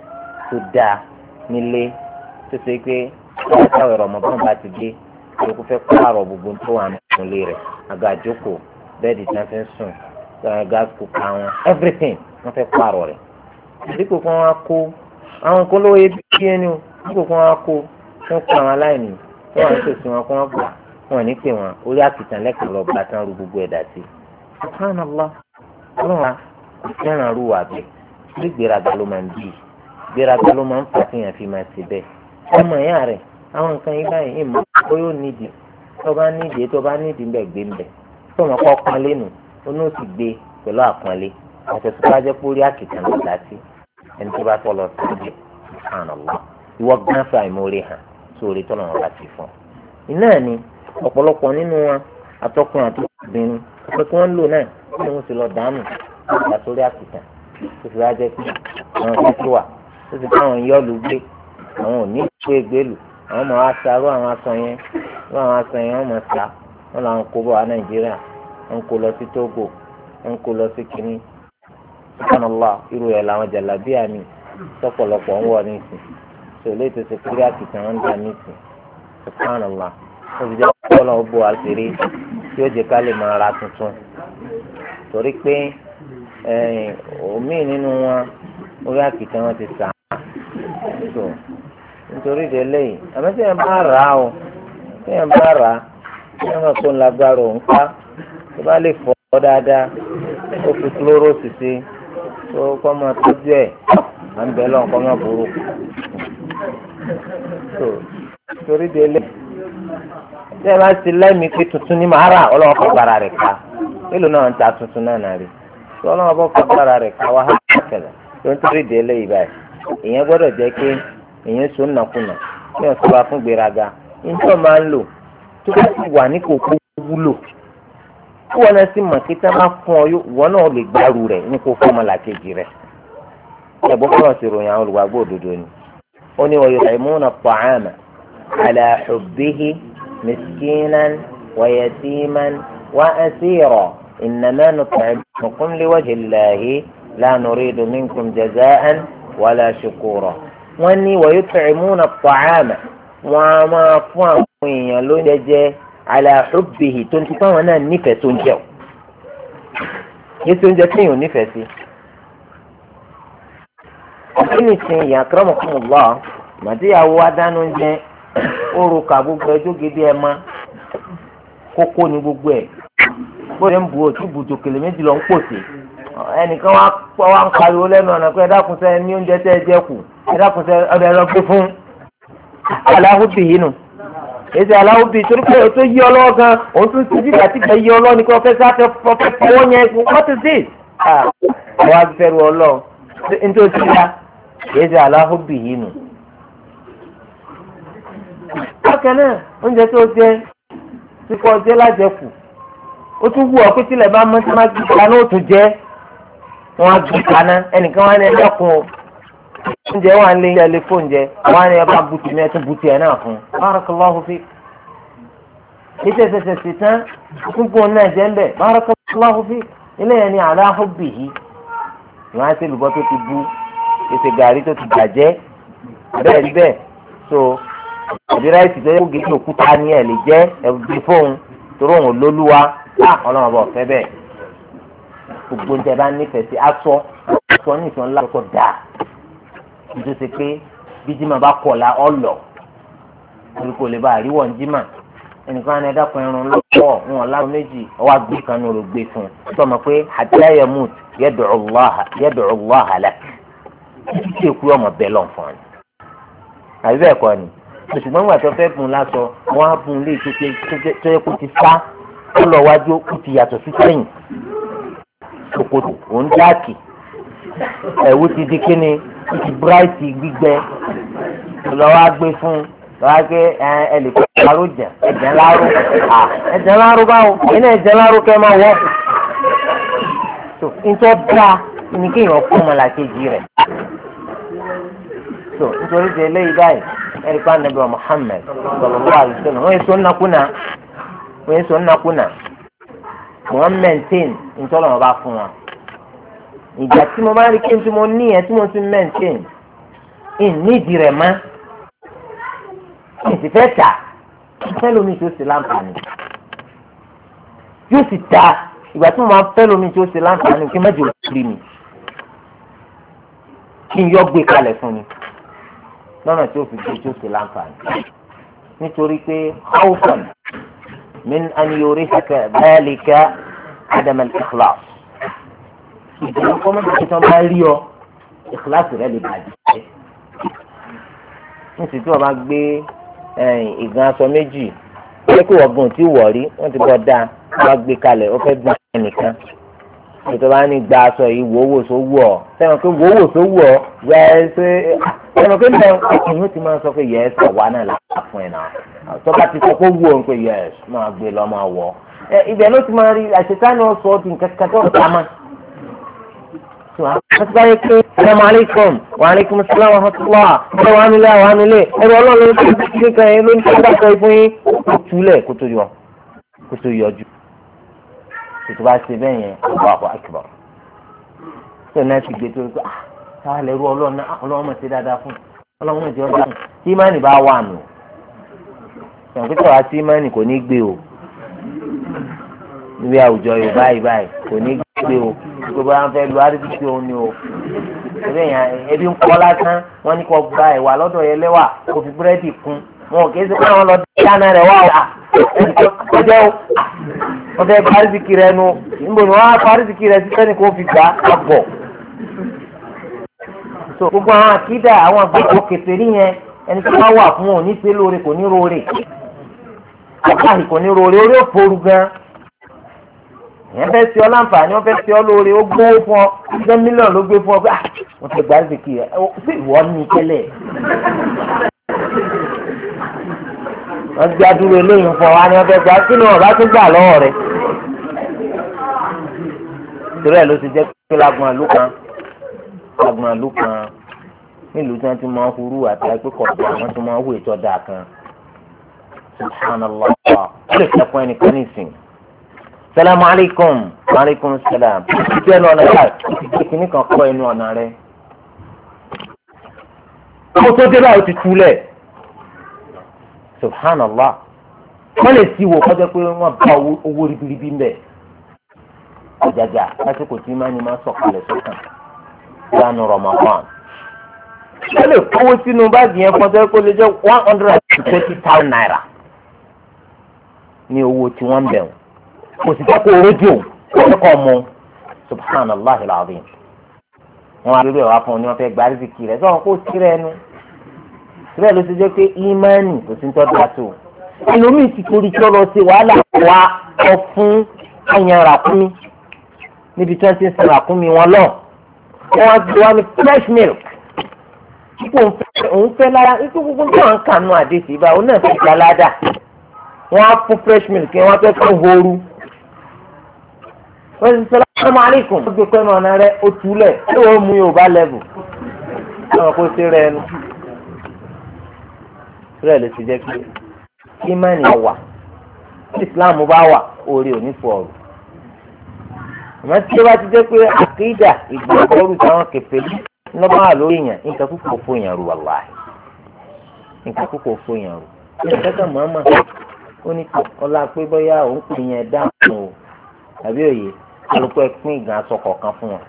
dáa nílé tó ṣe pé wọn táwọn ẹ̀rọ ọmọbọ́n bá ti dé ìlú fẹ́ pààrọ̀ gbogbo tó wà nílé rẹ̀ àga àjókòó bẹ́ẹ̀dì tí wọ́n fi ń sùn gas cooker wọn everything wọ́n fẹ́ pààrọ̀ rẹ̀ dípò kí wọ́n á kó àwọn nǹkan lówó ebi kí ẹni o dípò kí wọ́n á kó wọ́n kó àwọn aláìní tí wọ́n á tòsí wọn kí wọ́n gbà wọ́n ní pè wọ́n orí àkìtàn lẹ́kọ̀ọ́ lọ bá tán ru gbogbo ẹ̀dá sí i subhanallah ọlọ́run kò fẹ́ràn rú wà bẹ́ẹ̀ bí gbéraga ló máa ń bí gbéraga ló máa ń fà fihàn fi máa ṣe bẹ́ẹ̀ ọmọ ìyá rẹ̀ àwọn nǹkan yìí báyìí ìmọ̀ ó yóò nídìí tó bá nídìí bẹ́ẹ̀ gbé ń bẹ̀ tó mọ̀ kọ́ pọ́nlé nù ó ní ó sì gbé pẹ̀lú àpọ́nlé àti tó bá jẹ́ pé orí àkìtàn ló dá sí ẹni tó bá tọ́ lọ sí ibi subhanallah ìwọ gán fa ìmọ̀ọ́rẹ́ hàn sórí tọ́nà wọn bá ti fún un. iná ni ọ̀pọ̀lọpọ̀ nínú wọn atọ́kùnrin àti obìnrin pé kí wọ́n lò náà kí wọ́n ti lọ dànù ìgbà sórí àkìtàn tó fi wá jẹ́ pé àwọn tó ti wà tó ti káwọn yọ́ọ̀lù gbé àwọn ò ní ìgbé gbélù àwọn ọmọ wa sarú àwọn aṣọ yẹn wọ́n mọ̀ sá wọ́n làwọn kó bọ̀ wá Nàìjíríà wọ́n kó lọ sí Togo wọ́n kó lọ sí kínní subhanallah irú ẹ̀ làwọn jàlábíà mi sọ́pọ̀lọpọ̀ ń wọ̀ ní ìsìn tòlé tó ṣe kúrẹ́ àkìtàn wọn dà ní ìsìn subhanallah wọ́n fi jẹ́ kọ́lọ́ bó àṣírí tí ó jẹ́ ká lè máa ra tuntun torí pé omi nínú wọn orí àkìtàn wọn ti sàn án so nítorí ìdílé yìí àmọ́ tí yẹn bá rà á o tí yẹn bá rà á tí yẹn máa kó ń lágbára òun ká tó bá lè fọ́ dáadáa ó fi kúlóròsì sí tó kọ́ máa tọ́jú ẹ̀ à ń bẹ̀ lọ́n kọ́ máa burú so nítorí ìdílé tí yẹn bá ti lẹ́mìí pé tuntun ní màá rà ọlọ́wọ́ kọ́ gbára rẹ̀ ká èlò náà ń ta tuntun náà nàrí tí ọlọ́wọ́ bọ́ kọ́ gbára rẹ̀ ká wá kẹlẹ̀ tó ń torí ìdílé yìí báyìí ìyẹn gbọ́dọ̀ jẹ́ pé èyàn so nàkúnà tí wọn sọra fún gbéraga nítorí máa ń lò tó bá ti wà ní kókó wúlò tí wọn náà sì mọ̀ kí tá máa fún ọ wọn náà lè gbárù rẹ̀ ní kó fún ọmọlàkejì rẹ̀ ẹ̀gbọ́n fún ọ̀sẹ̀ ìròyìn àwọn olùwàgbọ́ òdodo ni ó ní wa yut'imuna at-ta'ama ala hubbihi miskinan wa yatiman wa asira innama nut'imukum liwajhi llahi la nuridu minkum jaza'an wala shukura wọ́n ní wa yut'imuna at-ta'ama wọ́n á máa fún àwọn èèyàn lóúnjẹ jẹ ala hubbihi tó ń ti fáwọn náà nífẹ̀ẹ́ tó ń jẹ o yìí tó ń jẹ kéèyàn nífẹ̀ẹ́ sí. ọ̀gbìn ìsìn ìyá akramakumullah màdíyàwó adáná oúnjẹ òrùka gbogbo ẹjọ́ gidi ẹ̀ má kókó ni gbogbo ẹ̀ bóyá ń bu òtún bùtò kèlè méjì lọ ń pòsè ẹnìkan wá ń pariwo lẹ́nu ọ̀nà pé ẹ dákun sẹ́ ní oúnjẹ tẹ́ ẹ jẹ kù ẹ dákun sẹ́ ọ̀dọ̀ ẹ lọ gbé fún aláhùbì yìí nù èsì aláhùbì torí pé o tó yí ọ lọ́wọ́ gan òun tún ti dìgbà tí kò yí ọ lọ́wọ́ ni kò fẹ́ sáfẹ́ fọwọ́ yẹn what is this? àwọn afẹ́rù ọlọ́ nítorí tí ya èsì aláhùbì yìí nù. bákan náà oúnjẹ tó jẹ tí kò jẹ lájẹkù ó tún wù ọ pé tílẹ̀ bá mọ́ tí má gbé kaná ó tún jẹ́ wọn á gbé kaná ẹnìkan wá ní ẹjọ́ kun o oúnjẹ wà ń lé ilé fóúnjẹ wọn á ní ẹ bá bùtì ní ẹtún bùtì ẹ náà fún un barakallahu fi ètò ìfẹsẹ̀ sí tán gbogbo náà jẹ́ ń bẹ̀ barakallahu fi ilé yẹn ní ala hubbihi wọn á sì lùbọ́ tó ti bú ètò gàrí tó ti bàjẹ́ bẹ́ẹ̀ rí bẹ́ẹ̀ so àbí ráìsì tó yẹ kó gègé òkúta ní ẹ̀ lè jẹ́ ẹ̀gbẹ́ fóun torí òun lólúwa ọlọ́run ọba ọ̀fẹ́ bẹ́ẹ̀ gbogbo níta bá nífẹ̀ẹ́ sí aṣọ ní ìṣàn ńlá tó dáa nítorí ṣe pé bí jimá bá kọ̀ la ọ̀lọ̀ torí kò lè bá àríwọ̀ ń jimá ẹnìkan ní ẹ̀dá kan irun lọ́pọ̀ wọn láwọn méjì ọwọ́ àgbé kan ní orògbé fún un sọmọ pé hatta yamut yad'u Allah lak tí èkú ọmọ bẹ́ẹ̀ lọ́n fún un àbí bẹ́ẹ̀ kọ́ ni ṣùgbọ́n gbà tó fẹ́ bùn lásọ wọ́n á bùn lé tó yẹ kó ti sá ó lọ wájú kó ti yàtọ̀ sí sẹ́yìn ṣòkòtò òun dáàkì ẹ̀wù ti di kíni ó ti bíráìtì gbígbẹ lọ́wọ́ á gbé fún lọ́wọ́ á gbé ẹlẹ́kọ̀ọ́ láró jẹ ẹ̀jẹ̀ láró ẹ̀jẹ̀ láró báwo iná ẹ̀jẹ̀ láró kẹ́ máa wọ́ tó nítorí dáa ní kéèyàn fún ọmọlàkejì rẹ̀ tó nítorí ti eléyìí báyìí ẹ̀rí pa nàbí wa Muhammad sallallahu alaihi wasallam wọ́n yẹ sọ nnakuna wọ́n maintain nítorí wọn bá fún wọn ìgbà tí mo bá rí kí n tí mo ní ẹ tí mo ti maintain nídìí rẹ̀ mọ́ ìsì fẹ́ tà fẹ́ lómi tó ṣe láǹfààní yóò sì ta ìgbà tí mo máa fẹ́ lómi tó ṣe láǹfààní kí mẹ́jọ rí mi kí n yọ gbé kalẹ̀ fún mi lọ́nà tí ó fi gbé tó ṣe láǹfààní nítorí pé khawfan min an yurithaka dhalika adam al-ikhlas ìdílé kọ́mọ́tò tí wọ́n bá rí ọ ìkíláàsì rẹ lè bàjẹ́ níṣì tí wọ́n bá gbé ìgbọ̀n aṣọ méjì wọ́n kí wọ́n gùn tí wọ̀ rí wọ́n ti bọ́ dáa wọ́n gbé kalẹ̀ ó fẹ́ gbọ́n ẹnìkan ètò bá ní gba aṣọ yìí wòówò tó wù ọ́ sẹ́wọ̀n pé wòówò tó wù ọ́ yẹ́ẹ́sẹ́ sẹ́wọ̀n pé nígbà ọkùnrin ti máa sọ pé yẹ́ẹ́sẹ̀ wà náà lára fún ẹ̀ náà tó bá ti sọ pé wù ọ́ pé yẹ́ẹ́sì máa gbé lọ́ máa wọ̀ ibẹ̀ ló ti máa rí àṣetánì ọ̀sọ̀ ọ̀dùn kankan tó ọ̀tá máa. Asibáyé pé Assalamu alaikum wa alaikum assalam wa rahmatullah ẹ̀rọ wa nílé àwọn nílé ẹ̀rọ ọlọ́run ló ti kíkẹ́ kan yẹn ló ń tẹ́gbà sọ fún yín kó túlẹ̀ kó tó yọjú. Tètè bá ṣe bẹ́ẹ̀ yẹn Allahu akbar. Ṣé náà ti gbé tó rí pé táwa lè rú ọlọ́run mọ̀ sí dáadáa fún ọlọ́run mọ̀ sí ọjà fún tí ìmánì bá wà nù. Ṣèǹkú tí wàá sí ìmánì kò ní gbé o. Níbi àwùjọ Yorùbá yìí báyìí kò ní gbé o. Gbogbo àwọn fẹ́ lu àrídìsí òun ni o ebi ń kọ́ lásán wọ́n ní kó gba ẹ̀wà lọ́dọ̀ yẹn lẹ́wà kó fi búrẹ́dì kún wọn kì í ṣe pé àwọn lọ dáná rẹ̀ wá o jẹ́ o wọ́n fẹ́ gba àrídìsí rẹ̀ nu níbo ni wọ́n á fa àrídìsí rẹ̀ sí sẹ́ni kó fi gbà á bọ̀. so gbogbo àwọn àkídà àwọn àgbẹ̀kọ̀ kèfèrí yẹn ẹni tí wọ́n wà fún òní ṣe lóore kò ní roore àbáyé kò ní roore orí òfòrú gan yẹn fẹ́ sí ọ láǹfààní wọ́n fẹ́ sí ọ lóore ó gbówó fún ọ ṣẹ́ mílíọ̀nù ló gbé fún ọ pé wọ́n ti gbà zikì rẹ̀ ṣé ìwọ ní tẹ́lẹ̀ wọ́n gbé adúrú eléyìí fún ọ wá ní wọ́n fẹ́ gbà kí ni wọ́n bá tún gbà lọ́wọ́ rẹ̀ torí ẹ̀ ló ti jẹ́ pé lágbọ̀n àlù kan nílùú tí wọ́n ti máa ń hurú àti akẹ́kọ̀ọ́ àwọn tí wọ́n máa ń hù ètò ọ̀dà kan subhanallah ó lè fẹ́ fún ẹnìkan nísìnyí. Salamu alaikum wa alaikum salam ìdí ẹnu ọ̀nà yára ìdí kìíní kan kọ́ ẹnu ọ̀nà rẹ̀ ọmọ tó dé báyìí ti túlẹ̀ subhanallah wọ́n lè sí wo kọjá pé wọ́n bá owó ribiribi ń bẹ̀ ọ̀jàjà lásìkò tí máa ní máa sọ̀kalẹ̀ sọ́kàn lánàá Ramadan wọ́n lè kówó sínú báàgì yẹn fún ọjọ́ pé ó lè jẹ́ 120,000 naira ní owó tí wọ́n ń bẹ̀ wọ́n kò sì fẹ́ kó rojo kọ́ mu subhanallah alazim wọn àlọ́ ìwà fún un ni wọ́n fẹ́ gba rìsíkì rẹ̀ sọ̀rọ̀ kó tirẹ̀ ẹnu tirẹ̀ ló ti jẹ́ pé ìmánì kò sí ń tọ́jú àtò ẹlòmíì ti torí tí ó lọ sí wàhálà wa ọ fún àyàn ràkúnmí níbi tí wọ́n ti ń sin ràkúnmí wọn lọ wọ́n á gbé wa ní fresh milk ipò òun fẹ́ lára ipò gbogbo tí wọ́n ń kànú àdéhùn ìbá òun náà fi gbà ládàá wọ́n á fún fresh milk yẹn wọ́n fẹ́ fún ooru. wọ́n ti salamu alaikum. ó gbé pẹ́ẹ́nù ọ̀nà rẹ̀ ó túlẹ̀ tí wọ́n mú Yorùbá lẹ́bù. àwọn kò sí rẹ̀ ẹnu. rẹ̀ ló ti jẹ́ pé ìmánì wà Islam bá wà orí òní fọ ọ̀rọ̀. àmọ́ tí ó bá ti jẹ́ pé àkídà ìgbàgbọ́rù táwọn kèfèrí lọ́ba wà lórí yẹn nǹkan púpọ̀ fún yẹn rú wàláhì. nǹkan púpọ̀ fún yẹn rú. nǹkan kan mọ̀ọ́mọ̀ ó ní ọlá pé bóyá òun pè yẹn dáhùn o tàbí òye alùpùpù ẹ pín ìgbà aṣọ kọ̀ọ̀kan fún wọn.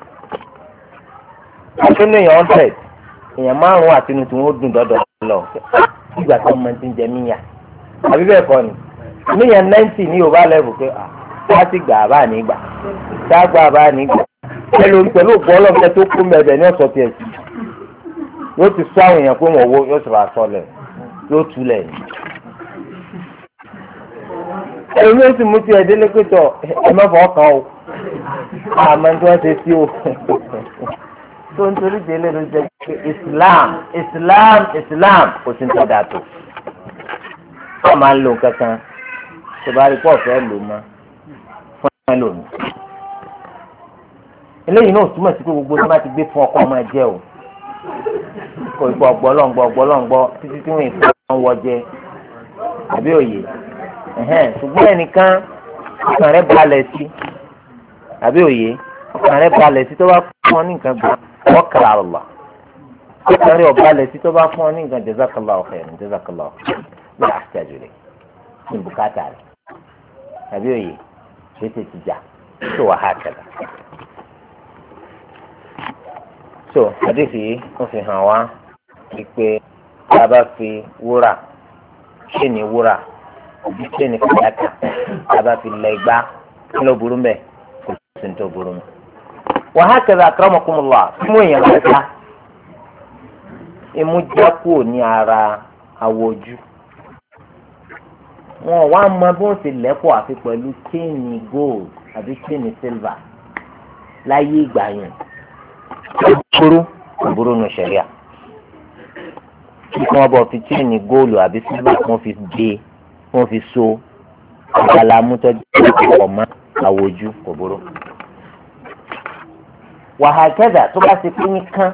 àtúndì èèyàn 100 èèyàn 5 àti inú tí wọ́n dùn dọ́dọ̀ lọ ìgbà tó mọ ti ń jẹ míyà àbí bẹ́ẹ̀ kọ́ ni míyà 90 ní Yorùbá lẹ́bù pé wá sí gbà bá ní gbà tá gbà bá ní gbà pẹ̀lú ògbó ọlọ́mọdé tó kú mẹ́bẹ̀ ní ọ̀sọ̀ tiẹ̀ sí yóò ti sọ àwọn èèyàn pé wọ́n wo yóò sọ̀rọ̀ àsọlẹ̀ yóò túlẹ̀ ní. èmi ó sì mú tiẹ̀ délé pé tọ̀ ẹ má fọ́ kan o àmọ́ tí wọ́n ṣe sí o. tó ń torí délé ló jẹ́ pé Islam kò sí ní tọ́jà tó. wọ́n máa ń lo kankan tó bá rí pọ̀ fẹ́ lò mọ́ fún ẹ lò ní. eléyìí náà túmọ̀ sí pé gbogbo tó bá ti gbé fún ọkọ máa jẹ́ o. kò ipò ọ̀gbọ́lọ́ngbọ́ títí tí wọ́n ìfọ̀ wọ jẹ àbí òye ṣùgbọ́n ẹnìkan ọkàn rẹ̀ balẹ̀ sí àbí òye ọkàn rẹ̀ balẹ̀ sí tó bá fún ọ ní nǹkan gbà wọ́n kàrà ọ̀la ọkàn rẹ̀ balẹ̀ sí tó bá fún ọ ní nǹkan jazakallahu khairan jazakallahu khairan bí àṣàjù rẹ̀ ní bùkátà rẹ̀ àbí òye ṣe ti jà tó wà á kẹta. so àdéhìí wọ́n fi hàn wá wípé tá a bá fi wúrà ṣé ní wúrà òbí ṣé ní kàdákà tá a bá fi lẹ igbá kí ló burú mbẹ kò sí ní tó burú mbẹ. wa hakaza akramakumullah mú èèyàn lọ́ta imú já kúrò ní ara àwòjú wọn wá mọ bí wọ́n ti lẹ́pọ̀ àfi pẹ̀lú chain gold àbí chain silver láyé ìgbà yẹn burú nù sẹ̀ríà kí wọ́n bọ̀ fi chain góòlù àbí sílvà wọ́n fi dé wọ́n fi so àgbàlámútọ́jú ọ̀mọ́ àwòjú kò burú. wàhákẹ́dà tó bá ti pín ní kán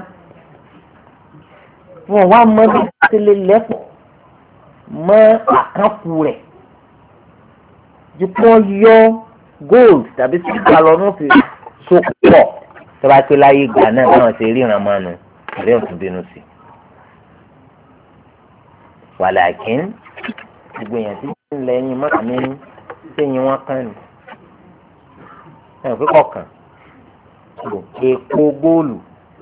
wọn wá mọ bí tẹ́lẹ̀ lẹ́pọ̀ mọ́ àkáǹkù rẹ̀ ju kí wọ́n yọ gold tàbí sílvà lọ ní wọ́n fi so pọ̀ tó bá pé láyé ìgbà náà báwọn ṣe ríran mánu àbí ọ̀tún bínú sí. wàlàkín gbogbo èèyàn tí ń lẹ ẹyin mọ́ta nínú sẹ́yìn wọn kàn ní. ẹ̀ pé kọ̀ọ̀kan èèpo góòlù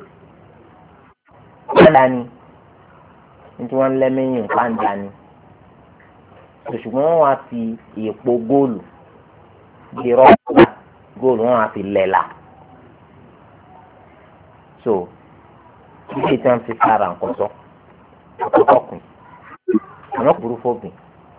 pàǹdà ni nítorí wọ́n ń lẹ́mẹ̀yìn pàǹdà ni. ṣùgbọ́n wọ́n wá fi èèpo góòlù bí rọ́ọ̀bà góòlù wọ́n wá fi lẹ̀la. so ilé tí wọn fi sára nǹkan sọ ọkùnrin àwọn kúrú fóbìn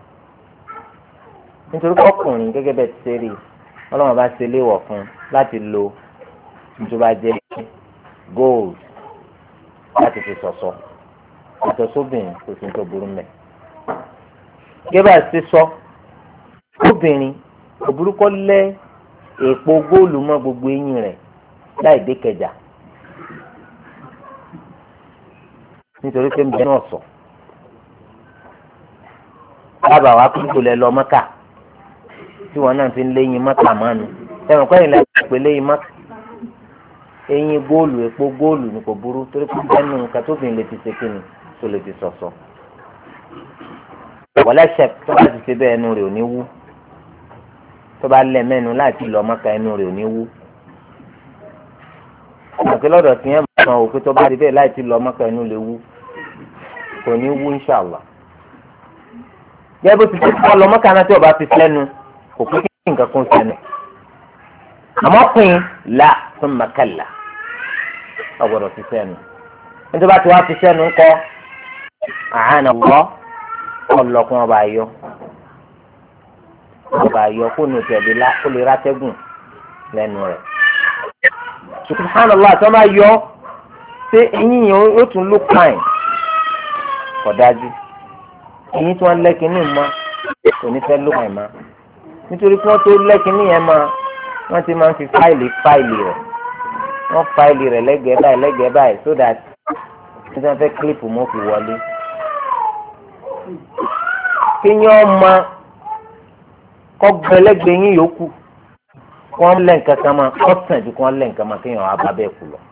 nítorí ọkùnrin gẹ́gẹ́ bẹ́ẹ̀ ti ṣe rí Ọlọ́run bá ṣe léèwọ̀ fún láti lo ìjọba jẹ gold láti fi ṣọ̀ṣọ́ àtọ̀ sóbìnrin kò sí tó burú mẹ́. gẹ́gẹ́ bá ṣe sọ obìnrin òbúrúkọ lẹ́ èèpo góòlù mọ́ gbogbo eyín rẹ̀ láì dé kẹjà. nítorí pé mbẹ náà sọ dábàá wa kúkú lẹ lọ Mẹ́kà tí wọn náà fi ń léyìn Mẹ́kà mánu ẹnu kọ́yìn lẹ́yìn pé léyìn Mẹ́kà eyín góòlù èpo góòlù ní kò burú torí pé bẹ́ẹ̀nu nǹkan tó fi lè fi ṣe kíni tó lè fi sọ̀sọ̀ wọlé ṣẹ tó bá ti ṣe bẹ́ẹ̀ ẹnu rẹ̀ ò ní wú tó bá lẹ̀ mẹ́nu láti lọ Mẹ́kà ẹnu rẹ̀ ò ní wú àti lọ́dọ̀ tí yẹn mọ̀ òkú tó bá rí bẹ́ẹ̀ láì ti lọ Mẹ́kà ẹnu lè wú kò ní wú inṣàlá. gẹ́gẹ́ bó ti fi kọ́ lọ Mẹ́kà náà tí ọba fi sẹ́nu kò pé kí nǹkan kún sẹ́nu. àmọ́ pin la fún makalla ọgbọ́dọ̀ fi sẹ́nu. nítorí bá ti wá fi sẹ́nu ńkọ́ àánà wọ́ ọlọ́kùn ọba ayọ́ kó nu tẹ̀lé kó lè rátẹ́gùn lẹ́nu rẹ̀. subhanallah tí wọ́n bá yọ ṣé eyín yẹn ó tún look fine kò dájú eyín tí wọ́n lẹ́kìnní mọ́ kò ní fẹ́ look fine mọ́ nítorí pé wọ́n tó lẹ́kìnní yẹn mọ́ wọ́n ti máa ń fi fáìlì rẹ̀ wọ́n fáìlì rẹ̀ lẹ́gbẹ̀ẹ́ báyìí so that tí wọ́n fẹ́ kílípù mọ́ fi wọlé. kéèyàn ọmọ kọ́gbọ́n ẹlẹ́gbẹ̀ẹ́ yín yòókù wọ́n lẹ́ nǹkan kan máa ọ̀sán ju kí wọ́n lẹ́ nǹkan máa kéèyàn wá bá bẹ́ẹ̀ kú lọ.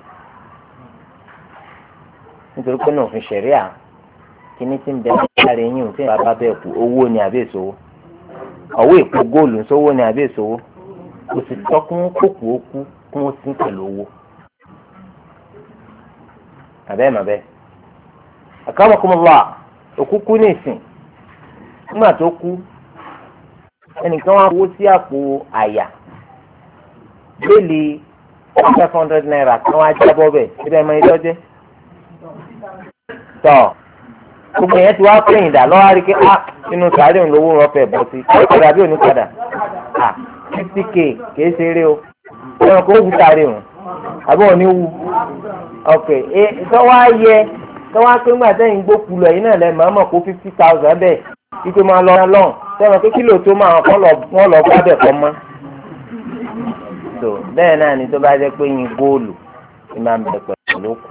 nítorí pé náà òfin ṣẹ̀ríà kíní tí ń bẹ láàrin yín òfin bá bẹ́ẹ̀ kú owó ni àbí èsòwò ọ̀wọ́ èpo góòlù sówó ni àbí èsòwò kò sì tọ́kún kókò ókú kún ó sí pẹ̀lú owó. àbẹ́ẹ̀ màbẹ́ akramakumullah òkú kú ní ìsìn nígbà tó kú ẹnìkan wá wó sí àpò àyà bẹ́ẹ̀lì 500 naira kan wá jábọ́ bẹ̀ síbẹ̀ mọ ilé ọjẹ́ tọ́ gbogbo yẹn ti wá pẹ́yìn dà lọ́wọ́ rí pé inú sàárè ń lówó rọ́pẹ̀ bọ́ sí padà bí òní padà 50k kìí ṣeré o ẹ̀rọ kò wú sàárè o àbí òní wú ok tọ́wọ́ ayẹ tọ́wọ́ pé ńgbà sẹ́yìn gbókù lọ yìí náà lẹ́ màmá kó 50,000 bẹ́ẹ̀ ike máa lọ lọ́n sẹ́wọ̀n pé kílò tó máa wọ́n lọ bá bẹ̀ kọ́ mọ́ so bẹ́ẹ̀ náà ni tó bá jẹ́ pé yín góòlù ní máa ń bẹ̀ pẹ̀lú lókù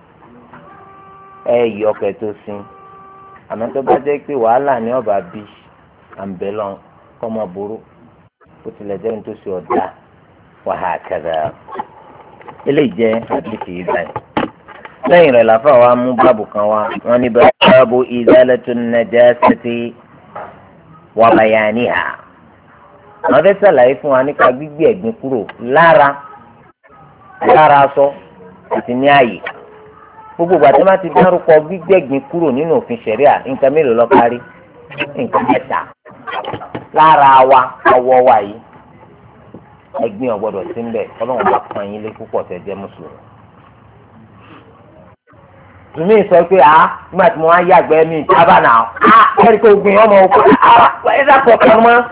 yí ọkẹ́ tó sin àmọ́ tó bá jẹ́ pé wàhálà ní ọba bí àǹbẹ̀lọ́n kọ́mọ burú ó tilẹ̀ jẹ́ ní tó ṣe ọ̀dà wàhálà kẹdà eléyìí jẹ́ àdìsí yìí báyìí lẹ́yìn rẹ̀ làfà wa mú báàbù kan wá wọn ní báàbù izalatu najasati wa bayaniha wọn fẹ́ sàlàyé fún wa nípa gbígbé ẹ̀gbin kúrò lára aṣọ àti ní ààyè gbogbo ìgbà tí wọ́n ti dárúkọ gbígbé ẹ̀gbin kúrò nínú òfin ṣẹ̀ríà nǹkan mélòó ló kárí nǹkan mẹ́ta lára wa ọwọ́ wa yìí ẹ̀gbin ò gbọ́dọ̀ sí ńbẹ̀ Ọlọ́run bá pọn yín lé púpọ̀ tẹ́ jẹ́ mùsùlùmí. tùmí sọ pé nígbà tí mo wá yàgbẹ́ mi ìjábà náà ẹ̀rí pé gbin ọmọ òkú ẹ̀dá kọ̀ọ̀kan mọ́.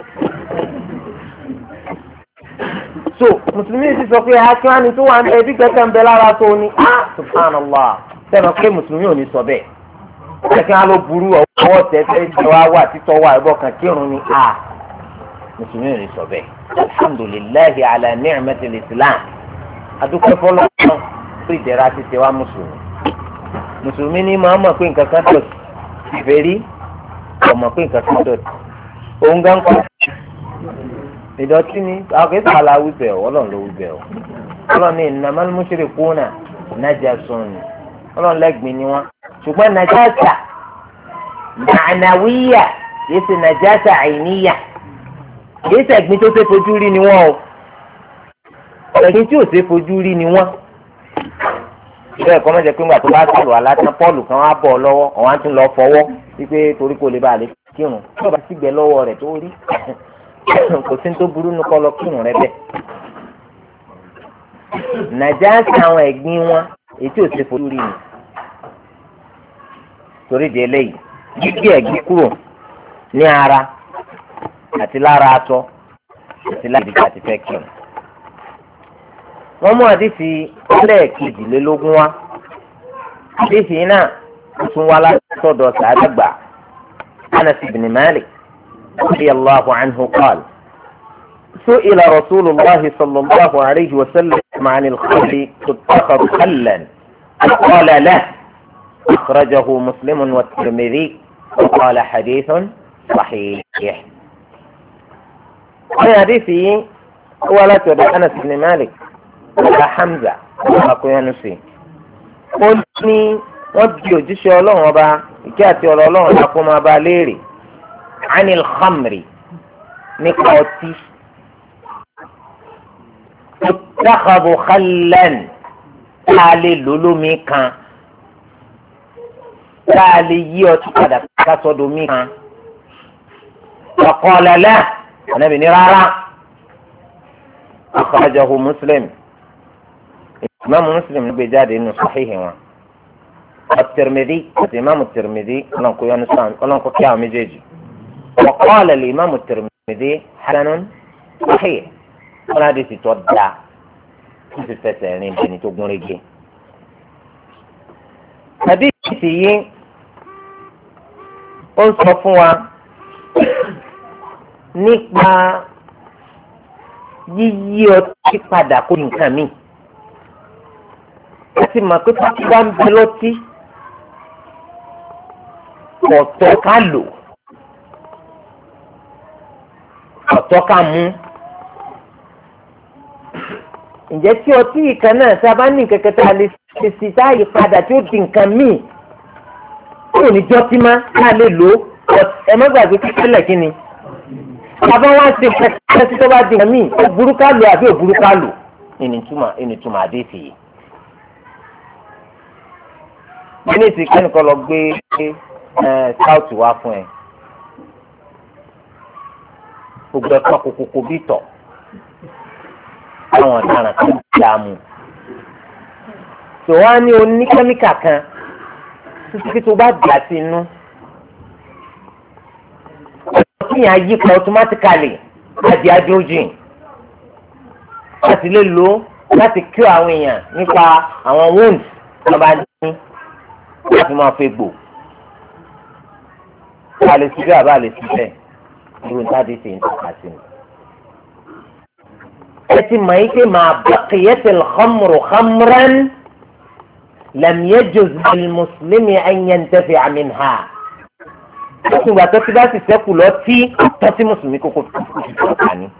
so mùsùlùmí sì sọ pé kí wọ́n ní tó wà ń bẹ bí kẹ́kẹ́ ń bẹ lára tó ní subhanallah sẹ́nu pé mùsùlùmí ò ní sọ bẹ́ẹ̀ kẹ́kẹ́ á ló burú ọwọ́ tẹ́tẹ́ ìjọba wà títọ́ wà ẹ̀bọ̀ kan kírun ní mùsùlùmí ò ní sọ bẹ́ẹ̀ alhamdulillahi ala ni'matil islam adúpẹ́ fọlọ́ọ̀kan fún ìdẹ̀ra ti ṣe wá mùsùlùmí ní máa mọ̀ pé nǹkan kan dọ̀tí ìfẹ́rí ọmọ pé nǹkan kan dọ̀tí òun gan kọ́ ìdọ̀tí ni àkẹ́sọ̀ aláwùbẹ̀ ọlọ́run ló wùbẹ̀ ọ́ ọlọ́run ní innamal mushrikuna najasun ọlọ́run lẹ́gbìn ni wọ́n ṣùgbọ́n najasa ma'nawiyya yìí ṣe najasa àìníyà yìí ṣe ẹ̀gbin tó ṣe fojú rí ni wọ́n o ẹ̀gbin tí ò ṣe fojú rí ni wọ́n bẹ́ẹ̀ kọ́ mẹ́jẹ pé ńgbà tó bá sọ̀rọ̀ alátán pọ́ọ̀lù kan wá bọ̀ lọ́wọ́ ọ̀hún á tún lọ fọwọ́ wípé torí kò lè bá a lè kírun tí ọba sì gbẹ lọ́wọ́ rẹ̀ tó rí kò sí tó burú nu kọ́ lọ kírun rẹ bẹ́ẹ̀. nàìjíríà sí àwọn ẹ̀gbin wọn èyí tí ò ṣe fojú rí ni torí di eléyìí gbígbé ẹ̀gbin kúrò ní ara àti lára aṣọ àti lára ìdíje àti fẹ́ kírun. wọ́n mú àdìsí ẹlẹ́ẹ̀kejìlélógún wá àdìsí náà tún wá látọ̀dọ̀ sàádàgbà Anas ibn Malik radiyallahu anhu qala su'ila rasulullah sallallahu alayhi wa sallam 'an al-khamri tuttakhadhu khallan qala la akhrajahu Muslim wa Tirmidhi wa qala hadithun sahih. wọ́n àdìsí wá látọ̀dọ̀ Anas ibn Malik ọ̀gá Hamza ọ̀gá akóyánusì ó ní wọ́n di òjíṣẹ́ ọlọ́run ọba ìkẹ́ àti ọ̀rọ̀ ọlọ́run ọba kó máa bá léèrè anil khamri nípa ọtí takhadhu khallan tá a lè lò lómi kan tá a lè yí ọtí padà kásọdọ̀mí kan qala la Ànábì ní rárá akhrajahu Muslim. Imam Muslim gbé jáde nínú Sahih wọn At-Tirmidhi àti Imam At-Tirmidhi ọlọ́nkọ́ kí àwọn méjèèjì wa qala al-Imam At-Tirmidhi hasanun sahih wọn láti sì tọ́ da kí sì fẹsẹ̀ rìn bẹni tó gún régé. Hadisi yìí ó ń sọ fún wa nípa yíyí ọtí padà kó nǹkan míì láti mọ̀ pé pátí bá ń bẹ lọ́tí ọ̀tọ̀ ká lò ọ̀tọ̀ ká mú. ǹjẹ́ tí ọtí ìkan náà sábà ní kẹ̀kẹ́ tá a lè ṣe sí táyì padà tí ó di nǹkan míì tí ò ní jọ́tí má ká lè lò ó ẹ má gbàgbé kíkẹ́lẹ̀ kí ni. bàbá wa ṣe kẹ́kẹ́ tí tó bá di nǹkan míì ó burú ká lò àbí ò burú ká lò ìnìtumọ̀ àdéhìí yìí. mínísì kẹ́nìkan lọ gbé scout wá fún ẹ gbogbo ẹ̀kọ́ kòkòkò bí tọ̀ àwọn ọ̀daràn kan dá mu tó wá ní oníkẹ́míkà kan títí tó bá dà sí inú kíyàn yí kan automatically àdí adójìn láti lè lò láti kí àwọn èèyàn nípa àwọn wounds tí wọ́n bá ní láti máa fẹ́ gbò. a lè síbẹ̀ àbá lè síbẹ̀ irun táde ṣe ń tọ́ka sí ni. ẹ ti mọ̀ yín pé máa baqiyatil khamru khamran lam yajuz lil muslimi an yantafi'a minha. lọ́sùn ìgbà tó ti bá sì sẹ́kù lọ tí tọ́sí mùsùlùmí kókó tó ti kà ní.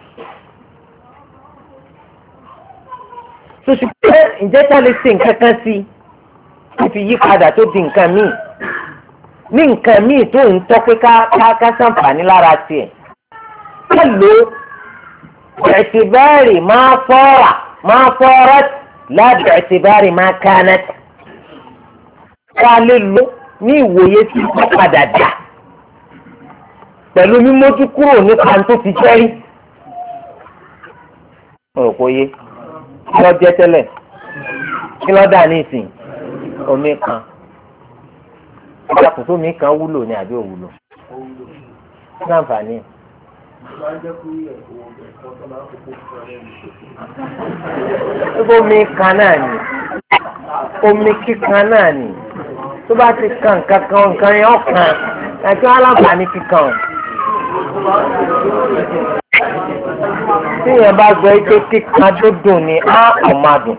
sọ́sùpẹ́ ǹjẹ́ tá lè ṣe nǹkan kan sí i fi yí padà tó di nǹkan míì ní nǹkan míì tó ń tọ́ pé ká ṣàǹfààní lára tiẹ̀. ká ló ẹ̀tìbárì máa fọ́ra láti ẹ̀tìbárì máa kánát. ká lè lò ní ìwòye tí wọ́n padà dà pẹ̀lú mímójú kúrò nípa tó ti jẹ́rí. mo rò pé yé kí ló jẹ́ tẹ́lẹ̀ kí ló dà ní ìsìn omi kan ìdàkùn tó mi kan wúlò ní àbí òwúlò ní àǹfààní. omi kan náà ni omi kíkan náà ni tó bá ti kan nǹkan yẹn ọ̀kan àti aláǹfààní kíkan o. tí yẹn bá gbọ́ ike kíkan tó dùn ní á ọ̀madùn.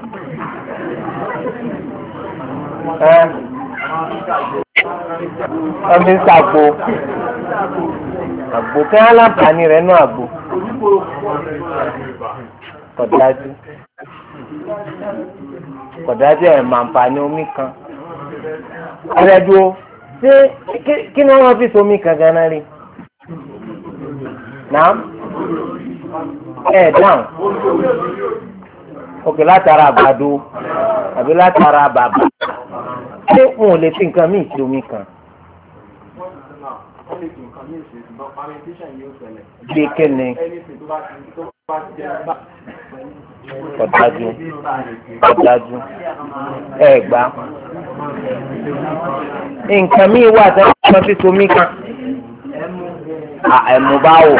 ọmọ ìsàgbò àgbò kí wọn láǹfààní rẹ̀ nú àgbò kọ̀dájú ẹ̀ máa ń fa ní omi kan ọ̀rẹ́dùn ṣé kí ni wọ́n fi somi kan ganan rí náà ẹ̀ dáhùn òkè látara àgbàdo àbí látara bàbá ṣé wọn ò lè fi nǹkan míì sí omi kan. bí kíni kọ̀dájú ẹ gbà nǹkan míì wà tí wọ́n fi sí omi kan. ẹ̀mú báwò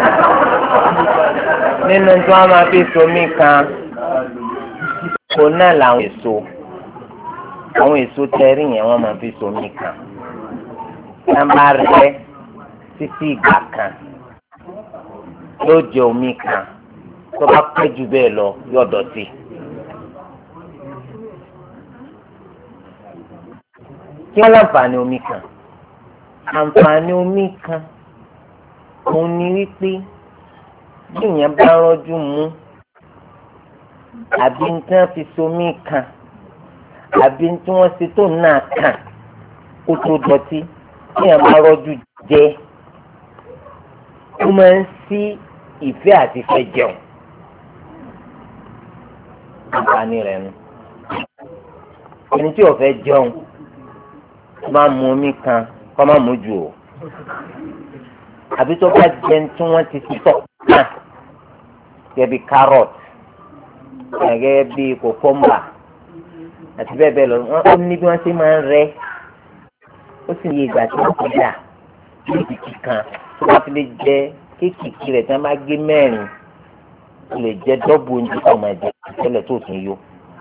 nínú tí wọ́n máa fi sí omi kan kò náà làwọn èso àwọn èso tẹrí yẹn wọ́n máa fi somi kan nàmbà rẹ títí ìgbà kan yóò jẹ omi kan tó bá pẹ́ jù bẹ́ẹ̀ lọ yóò dọ̀tí. kí wọ́n láǹfààní omi kan àǹfààní omi kan òun ni wípé bí èèyàn bá rọ́jú mú àbí nǹkan fi somi kan àbí tí wọ́n ṣe tó náà kàn kó tó dọ̀tí tí èèyàn máa rọ́jú jẹ ó máa ń sí ìfẹ́ àti fẹ́ jẹun àǹfààní rẹ̀ nu ẹni tí ò fẹ́ jẹun tó máa mu omi kan kó má mú jù o àbí tó bá jẹun tí wọ́n ti sọ̀ náà gẹ́gẹ́ bí carrot gẹ́gẹ́ bí cucumber àti bẹ́ẹ̀ bẹ́ẹ̀ lọ wọ́n ní bí wọ́n ṣe máa ń rẹ́ ó sì ní ìgbà tí wọ́n ti dà ní ìdìkì kan tó bá fi lè jẹ kéékìkì rẹ̀ tí wọ́n bá gé mẹ́rin ó lè jẹ dọ́bù oúnjẹ tó máa jẹ tẹ́lẹ̀ tó tún yó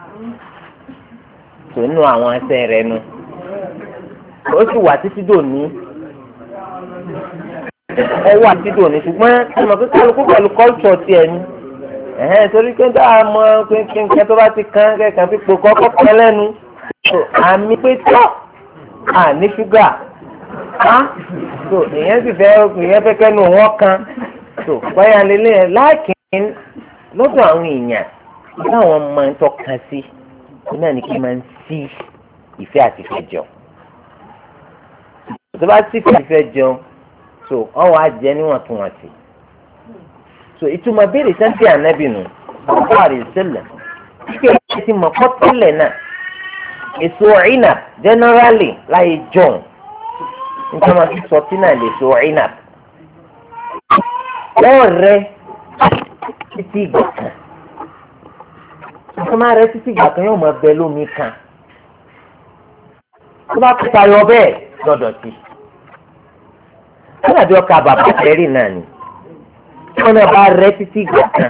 tó nínú àwọn ẹsẹ̀ rẹ̀ nu ó sì wà títí dòní ó wà títí dòní ṣùgbọ́n ọmọ pé kálukú pẹ̀lú kọ́lùtọ̀ tiẹ̀ ni torí pé dáa mọ kéńké tó bá ti kán kẹ́kàn fi pò kọ́kọ́ kan lẹ́nu àmì pé tọ́ àní ṣúgà tó èèyàn sì fẹ́ èèyàn fẹ́ kẹ́nu wọn kan tó báyà lélẹ̀ ẹ̀ láàkín lọ́dọ̀ àwọn èèyàn láwọn máa ń tọ́ka sí náà ní kí n máa ń sí ìfẹ́ àti ìfẹ́ jẹun tó bá sì fẹ́ jẹun tó ọ̀wọ́ á jẹ níwọ̀ntúnwọ̀nsì. so ìtumọ̀ béèrè sẹ́ńtì ànábì nù ọ̀pọ̀ àrèsílẹ̀ kíkẹ́ ẹ̀ ti mọ̀ kọ́tẹ́lẹ̀ náà èso ìnà generally láyé john nígbà máa fi sọ tí náà lè so ìnà wọ́n rẹ títí ìgbà kan wọ́n máa rẹ títí ìgbà kan yóò máa bẹ lómi kan tó bá kó tayọ bẹ́ẹ̀ lọ́dọ̀ sí ọ̀nà bí ọkà bàbá tẹ́rì náà ni tí wọ́n náà bá rẹ́ títí ìgbà kan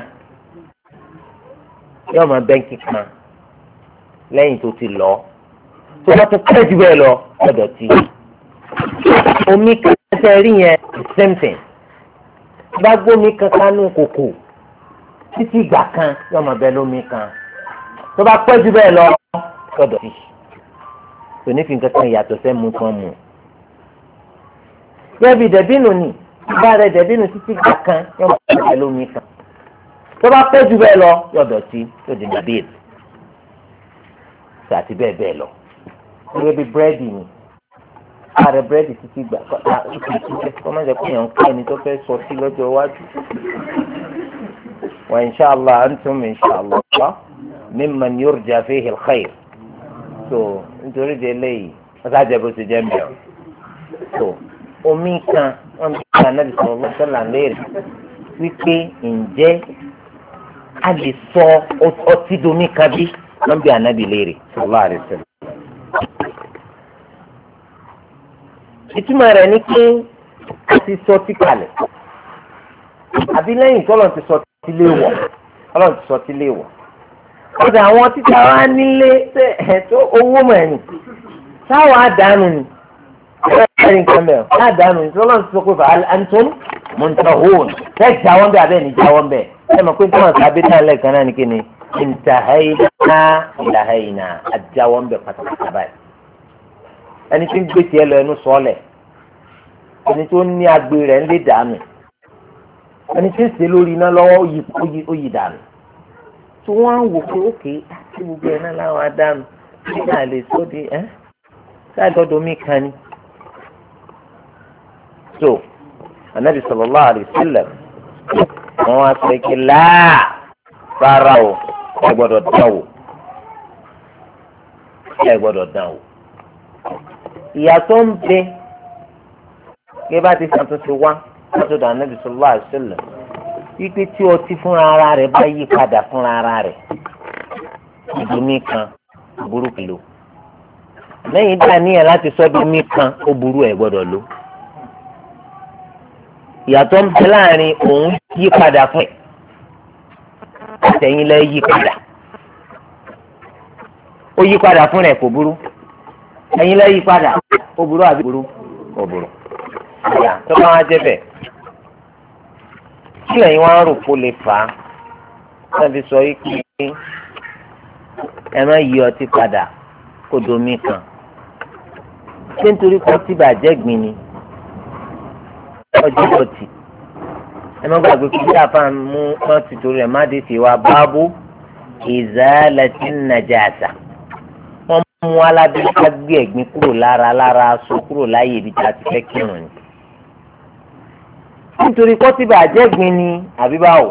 yóò máa bẹ́ǹkì kan lẹ́yìn tó ti lọ tó bá tó pẹ́ jù bẹ́ẹ̀ lọ lọ́dọ̀ sí omi kẹsẹ̀ rí yẹn same thing bá gbómi kankan ní kòkò títí ìgbà kan yóò máa bẹ lómi kan tó bá pẹ́ jù bẹ́ẹ̀ lọ lọ́dọ̀ sí tò ní fi nǹkan kan ìyàtọ̀ sẹ́ mu tán mu. Gẹ́bí dẹ̀bínú ni bá rẹ dẹ̀bínú títí gbà kan yóò máa bẹ lómi kan tó bá pẹ́ jù bẹ́ẹ̀ lọ yọ̀dọ̀ tí yóò di nàbíyèsí àti bẹ́ẹ̀ bẹ́ẹ̀ lọ. Gẹ́bí búrẹ́dì ni bá rẹ búrẹ́dì títí gbà kọ́ máa jẹ́ pé èèyàn ń kọ́ ẹni tó fẹ́ sọ sí lọ́jọ́ iwájú. Wa inshallah antum inshallah mimman yurja fihi al-khayr. So nítorí de eléyìí ọ̀sájẹ́ bó ti jẹ́ mìíràn. So omi kan wọ́n bí ká Ànábì sallallahu alaihi wasallam léèrè wípé ǹjẹ́ a lè sọ ọtí domi kan bí wọ́n bí Ànábì léèrè sallallahu alaihi wasallam. ìtumọ̀ rẹ̀ ni pé a ti sọ tí kalẹ̀ àbí lẹ́yìn tọ́lọ̀ ti sọ tí lé wọ̀ tọ́lọ̀ ti sọ tí lé wọ̀. ọ̀dà àwọn títa wa nílé ẹ̀tọ́ owó mẹ́rin táwọn àdánù ni ẹ̀rọ nǹkan mẹ́rin àdánù ni tọ́lọ́ ti sọ pé fa antum muntahun ṣe jáwọ́ bẹ́ẹ̀ abẹ́ ní jáwọ́ bẹ́ẹ̀ ẹ mọ̀ pé táwọn sábẹ́ náà lẹ́ẹ̀kan náà ní kí ni intahayna ilahayna àjáwọ́ bẹ́ẹ̀ pátápátá báyìí. ẹni tí ń gbé tiẹ̀ lọ ẹnu sọ́ọ̀lẹ̀ ẹni tó ní agbe rẹ̀ ń lé dànù ẹni tí ń ṣe lórí iná lọ́wọ́ ó yí dànù. tí wọ́n á wò pé ókè tí gbogbo ẹ̀ náà láwọn adánu nígbà lè tó di sáàdọ́dọ̀ mi kan ni. so anabi sallallahu alaihi wasallam wọ́n wá sọ pé láà rárá o ẹ gbọ́dọ̀ dán wò ẹ gbọ́dọ̀ dán wò. ìyàtọ̀ ń bẹ kí bá ti ṣàtúnṣe wá látọ̀dọ̀ anabi sallallahu alaihi wasallam wípé tí ọtí fúnra ara rẹ̀ bá yí padà fúnra ara rẹ̀ ìdùnnú kan burúkú lò lẹ́yìn dàníyàn láti sọ́dún mí kan ó burú ẹ̀ gbọ́dọ̀ lò. ìyàtọ̀ ń bẹ láàrin òun yí padà fún ẹ̀ àtẹ̀yìn lẹ́ yí padà ó yí padà fún ẹ̀ kò burú ẹ̀yìn lẹ́ yí padà ó burú àbí burú ó burú. ìyá tó bá wá jẹ́ bẹ́ẹ̀ kí lẹ́yìn wá rò kó lè fà á wọ́n fi sọ yìí pé ẹ má yí ọtí padà kó domi kan ṣé nítorí kó tí bàjẹ́ gbìn ni ọjọ́ ọtí ẹ má gbàgbé kí sáfà mú wọn ti torí ẹ̀ má dé sí wa báàbò izalati najasa wọ́n mú alábí ká gbé ẹ̀gbin kúrò lára aṣọ kúrò láyé ibi tí a ti fẹ́ kírun ni nítorí kó tí bàjẹ́ gbin ni àbí báwo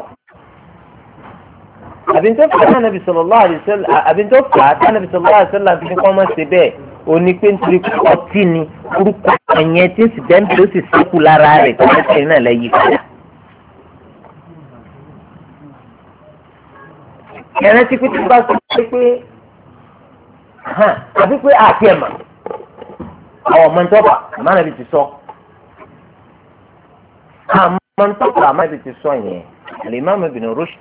àbí tó fà á tánàbì sallallahu alaihi wasallam àbí tó fà á tánàbì sallallahu alaihi wasallam fi kọ́ mọ́ ṣe bẹ́ẹ̀ òní pé nítorí ọtí ni orúkọ ẹ̀yẹn tí ń sì dẹ́ńtì ó sì sẹ́kù lára rẹ̀ tó fẹ́ náà lẹ́yìn padà. ẹ̀rẹ́ tí pété bá sọ pé àbí pé àti ẹ̀mà àwọn ọmọ ìtọ́fà àmàlẹ́bí ti sọ. àmọ́ ntọ́ka àmàlẹ́bí ti sọ yẹn al-Imam Ibn Rushd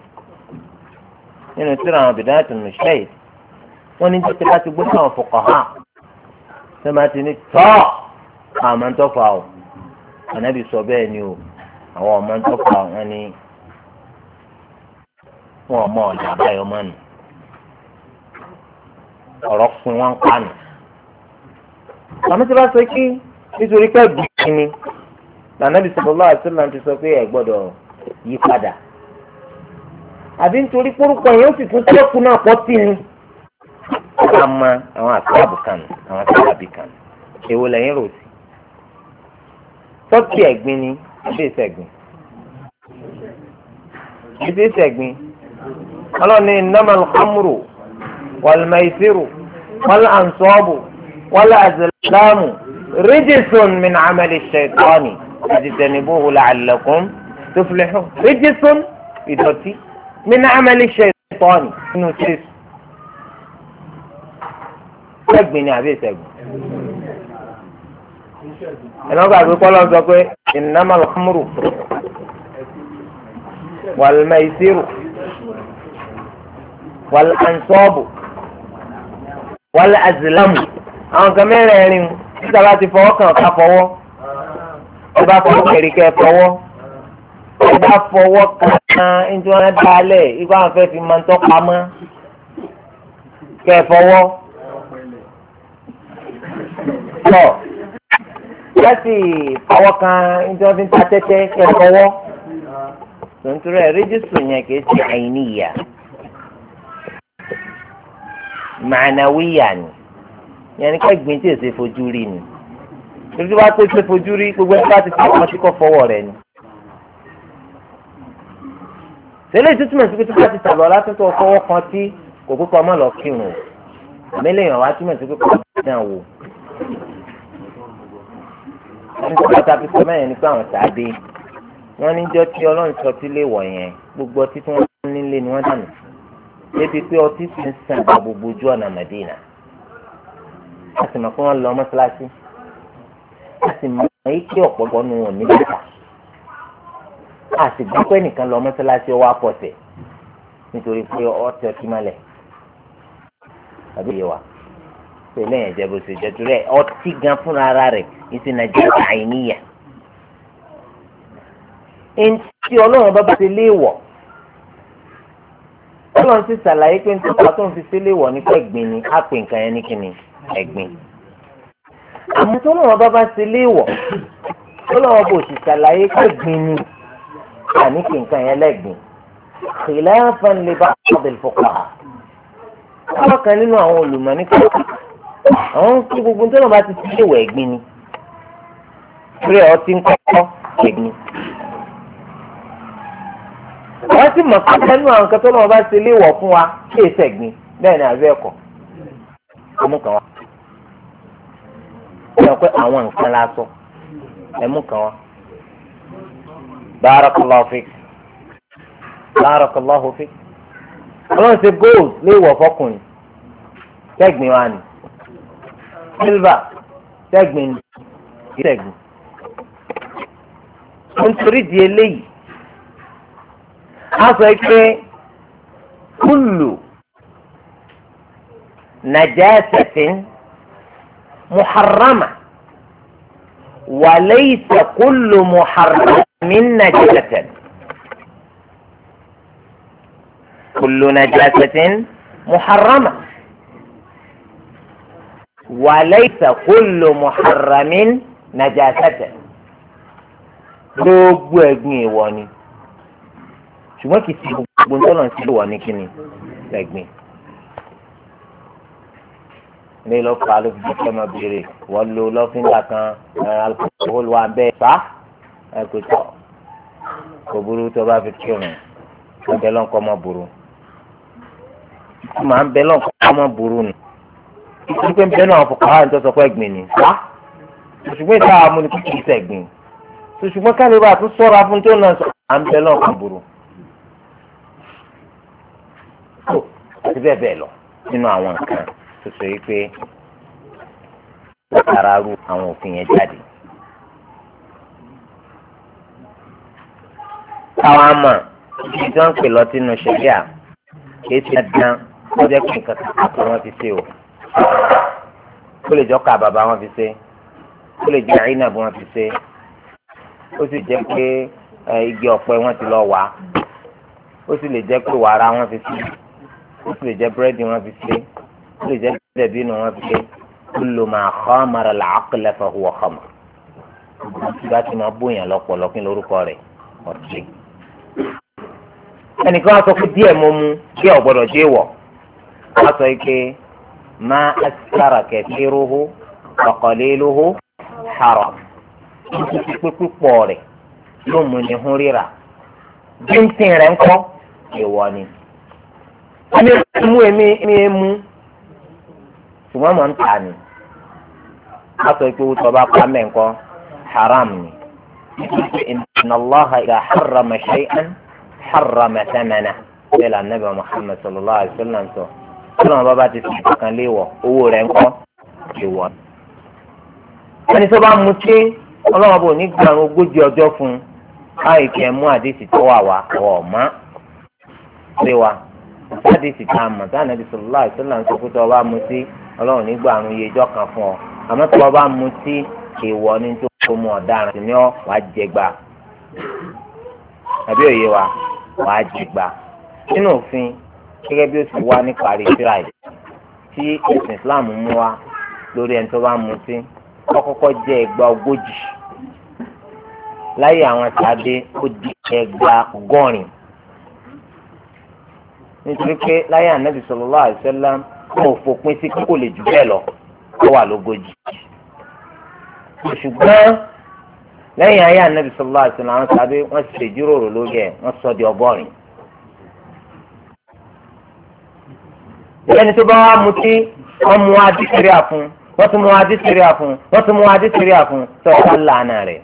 nínú tírà àwọn Bidayat al-Mujtahid wọ́n ní títí láti gbé sáwọn fuqaha ṣé máa ti ní tọ́ àmọ́ ntọ́ka o ànábì sọ bẹ́ẹ̀ ni o àwọn ọmọ ntọ́ka wọn ni wọn ọmọ ọ̀dà àbáyọ mọ́nu ọ̀rọ̀ pin wọn kánù. àmọ́ tí wọ́n sọ pé nítorí pé gbìyànjú ni lànàbì sallallahu alaihi wasallam ti sọ pé ẹ gbọ́dọ̀ yí padà àbí nítorí pórúkọ yẹn ó sì tún sẹ́kù náà pọ̀ sí ni. wọ́n mọ àwọn àtàbù kan àwọn àtàbí kan èwo lẹ́yìn rò sí. tọ́kì ẹ̀gbin ni àbí ìṣẹ̀gbin ìdí ìṣẹ̀gbin ọlọ́ni innamal khamru wal maisiru wal ansabu wal azlamu rijsun min amali shaytani fajtanibuhu la'allakum tuflihun. rijsun ìdọ̀tí min amali shaytani nínú tíṣù. ìṣẹ̀gbin ni àbí ìṣẹ̀gbin ẹ̀nà gbàgbé kọ́lọ́ sọ pé innamal khamru wal maisiru wal ansabu wal azlamu àwọn kan mẹ́rẹ̀ẹ̀rin níta bá ti fọwọ́ kàn ká fọwọ́ ẹ bá fọwọ́ kẹ̀rí kẹ́ fọwọ́ ẹ bá fọwọ́ kàn ẹni wọn dálẹ̀ ikú àwọn fẹ́ fi máa ń tọ́ pamọ́ kẹ́ fọwọ́ tọ́ láti fọwọ́ kàn ẹni wọn fi ń ta tẹ́tẹ́ kẹ́ fọwọ́ tontoro ẹ rẹ́jísítù yẹn kìí ṣe àìníyà màánàwíyà ni yẹn ní ká gbìn tí èsè fojú rí ni torí wàá tó ṣe fojú rí gbogbo ẹni bá ti fi ọmọ tí kò fọwọ́ rẹ̀ ni. tẹ́lẹ̀ ìtútùmọ̀ sí pé tí wọ́n ti tàbí ọ̀la tó tó fọwọ́ kan tí kò kókó ọmọ lọ kírun àmẹ́lẹ́yìn ọ̀wá túmọ̀ sí pé kò náà wò. ẹni tó pàtàkì sọ mẹ́rin nípa àwọn tàbí wọ́n níjọ́ tí ọlọ́run sọ tí lè wọ̀ yẹn gbogbo ọtí tí wọ́n nílé ni wọ́n dànù débi pé ọtí sì ń sàn gba gbogbo ojú ọ̀nà Mẹ́dínà a sì mọ̀ pé wọ́n lọ mọ́ṣáláṣí a sì mọ̀ pé ọ̀pọ̀lọpọ̀ nu wọn ní bàtà a sì gbọ́ pé nìkan lọ mọ́ṣáláṣí ọwọ́ àpọ̀tẹ̀ nítorí pé ọtí ọtí mọ́lẹ̀ àbí ìyẹn wa pé lẹ́yìn ẹ̀jẹ̀ bó ṣe jẹ́ torí ẹ̀ ọtí gan fúnra ara rẹ̀ ìsìn Nàìjíríà àìníyà ẹnití ọlọ́run bá ti léèwọ̀ ọlọ́run ti ṣàlàyé pé nítorí tó ń fi sí léèwọ̀ nípa ẹ̀gbin ni á pè nǹkan yẹn ní kíni ẹ̀gbin àmọ́ tó ọlọ́run bá ti léèwọ̀ ọlọ́run bò sì ṣàlàyé pé ẹ̀gbin ni àní pè nǹkan yẹn lẹ́gbin khilafan li ba'd al-fuqaha àwọn kan nínú àwọn olùmọ̀ nípa àwọn kí gbogbo tó ọlọ́run bá ti léèwọ̀ ẹ̀gbin ni torí ọtí ń kọ́kọ́ ẹ̀gbin wọ́n sì mọ̀ pé nínú àwọn nǹkan tó lọ́wọ́ bá ṣe léèwọ̀ fún wa kí èsì ẹ̀gbin bẹ́ẹ̀ ni àbẹ́ ẹ̀kọ́ ẹ̀mú kan wá. ó yẹ pé àwọn nǹkan la sọ ẹ̀mú kan wá. barakallahu fik barakallahu fik ọlọ́run ṣe gold léèwọ̀ fọkùnrin tẹ́gbìn wa ni silver tẹ́gbìn ni tẹ́gbìn. nítorí di eléyìí a sọ pé kullu najasatin muharrama wa laysa kullu muharramin najasatan kullu najasatin muharrama wa laysa kullu muharramin najasatan gbogbo ẹ̀gbin èèwọ̀ ni ṣùgbọ́n kì í ti gbogbo ńtọ́nà sí ìwọ ní kíni ẹ̀gbin. ilé lọ́fà ló fi jẹ́ ọmọ béèrè wọ́n lo lọ́fíńdà kan alukóhólù wa bẹ́ẹ̀ sá ẹ̀kọ́tọ̀ kò burú tó bá fi kírun ọbẹ̀ lọ́nkọ́ ọmọ burú. màá ń bẹ lọ́nkọ́ ọmọ burú ni nítorí pé ń bẹ náà fọkàn áhà ń tọ́ sọ pé ẹ̀gbin ni sá ṣùgbọ́n ìta àmú ni kìí sẹ̀gbin ṣùgbọ́n kálíbà tó sọ́ra fún tó náà sọ à ń bẹ lọ́nkọ́ burú. àti bẹ́ẹ̀ bẹ́ẹ̀ lọ nínú àwọn nǹkan tó ṣe é pé látara ru àwọn òfin yẹn jáde. táwọn àmọ̀ ibi tí wọ́n ń pè lọ sínú ṣẹ̀ríà kìí ti dán wọ́n jẹ́ pé nǹkan kan wọ́n fi ṣe o. ó lè jọ́ ká bàbá wọn fi ṣe ó lè jẹ́ àyínà bí wọ́n fi ṣe ó sì jẹ́ pé igi ọ̀pẹ wọn ti lọ wá ó sì lè jẹ́ pé wàrà wọn fi ṣe ó sì lè jẹ́ búrẹ́dì wọn fi ṣe ó lè jẹ́ dẹ̀bínú wọn fi ṣe kullu ma khamara al-aqla fa huwa khamr. tí bá ti máa bóyá lọ́pọ̀lọ́ kí lórúkọ rẹ̀ ọ̀tí. ẹnìkan wá sọ pé díẹ̀ mo mu díẹ̀ ò gbọ́dọ̀ dé wọ̀ wọ́n sọ pé ma askara kathiruhu wa qaliluhu haram. títí pé pípọ̀ rẹ̀ ló mú ní hún ríra bíntín rẹ̀ ńkọ́ èèwọ̀ ni. ẹni mú èmi mú ṣùgbọ́n mọ̀ ń tà ní. wọ́n sọ pé wọ́n bá pa mẹ́ńkọ́ haram ni. inna Allaha idha harrama shay'an harrama thamanahu. bẹ́ẹ̀ la Nabi Muhammad sallallahu alayhi wa sallam sọ. tí wọ́n bá ti fi kankan léwọ̀ owó rẹ̀ ńkọ́ èèwọ̀. ẹni tó bá mutí ọlọ́wọ́ bò ní gbàrún ogójì ọjọ́ fún un báyìí kẹ́ mú àdéhìí tó wà wá ọ̀ọ́mọ́ ṣé wa àdéhìí tá a mọ̀ tá ànábì sallallahu alaihi wasallam sọ pé tó o bá mutí ọlọ́run ní gbàrún iye ọjọ́ kan fún ọ àmọ́ tó o bá mutí èèwọ̀ ni tó mú ọ̀daràn sí ni ọ wàá jẹgba àbí òye wa wàá jẹgba nínú òfin gẹ́gẹ́ bí ó ti wá nípa rìtíráì tí ẹ̀sìn Islam mú wa lórí ẹni tó bá mutí kọ́kọ́kọ́ jẹ́ ẹgbàá ogójì láyé àwọn tàbí ó di ẹgbàá ọgọ́rin nítorí pé láyé ànábì sallallahu alaihi wasallam wọn ò fòpin sí kó lè jù bẹ́ẹ̀ lọ ó wà lógójì ṣùgbọ́n lẹ́yìn ayé ànábì sallallahu alaihi wasallam àwọn tàbí wọ́n ti ṣe ìjíròrò lórí ẹ̀ wọ́n sọ di ọgọ́rin. ẹni tó bá wá mutí wọ́n mú adísírí àfún wọ́n tún mú adísírí àfún wọ́n tún mú adísírí àfún tó ọ̀ká làánà rẹ̀.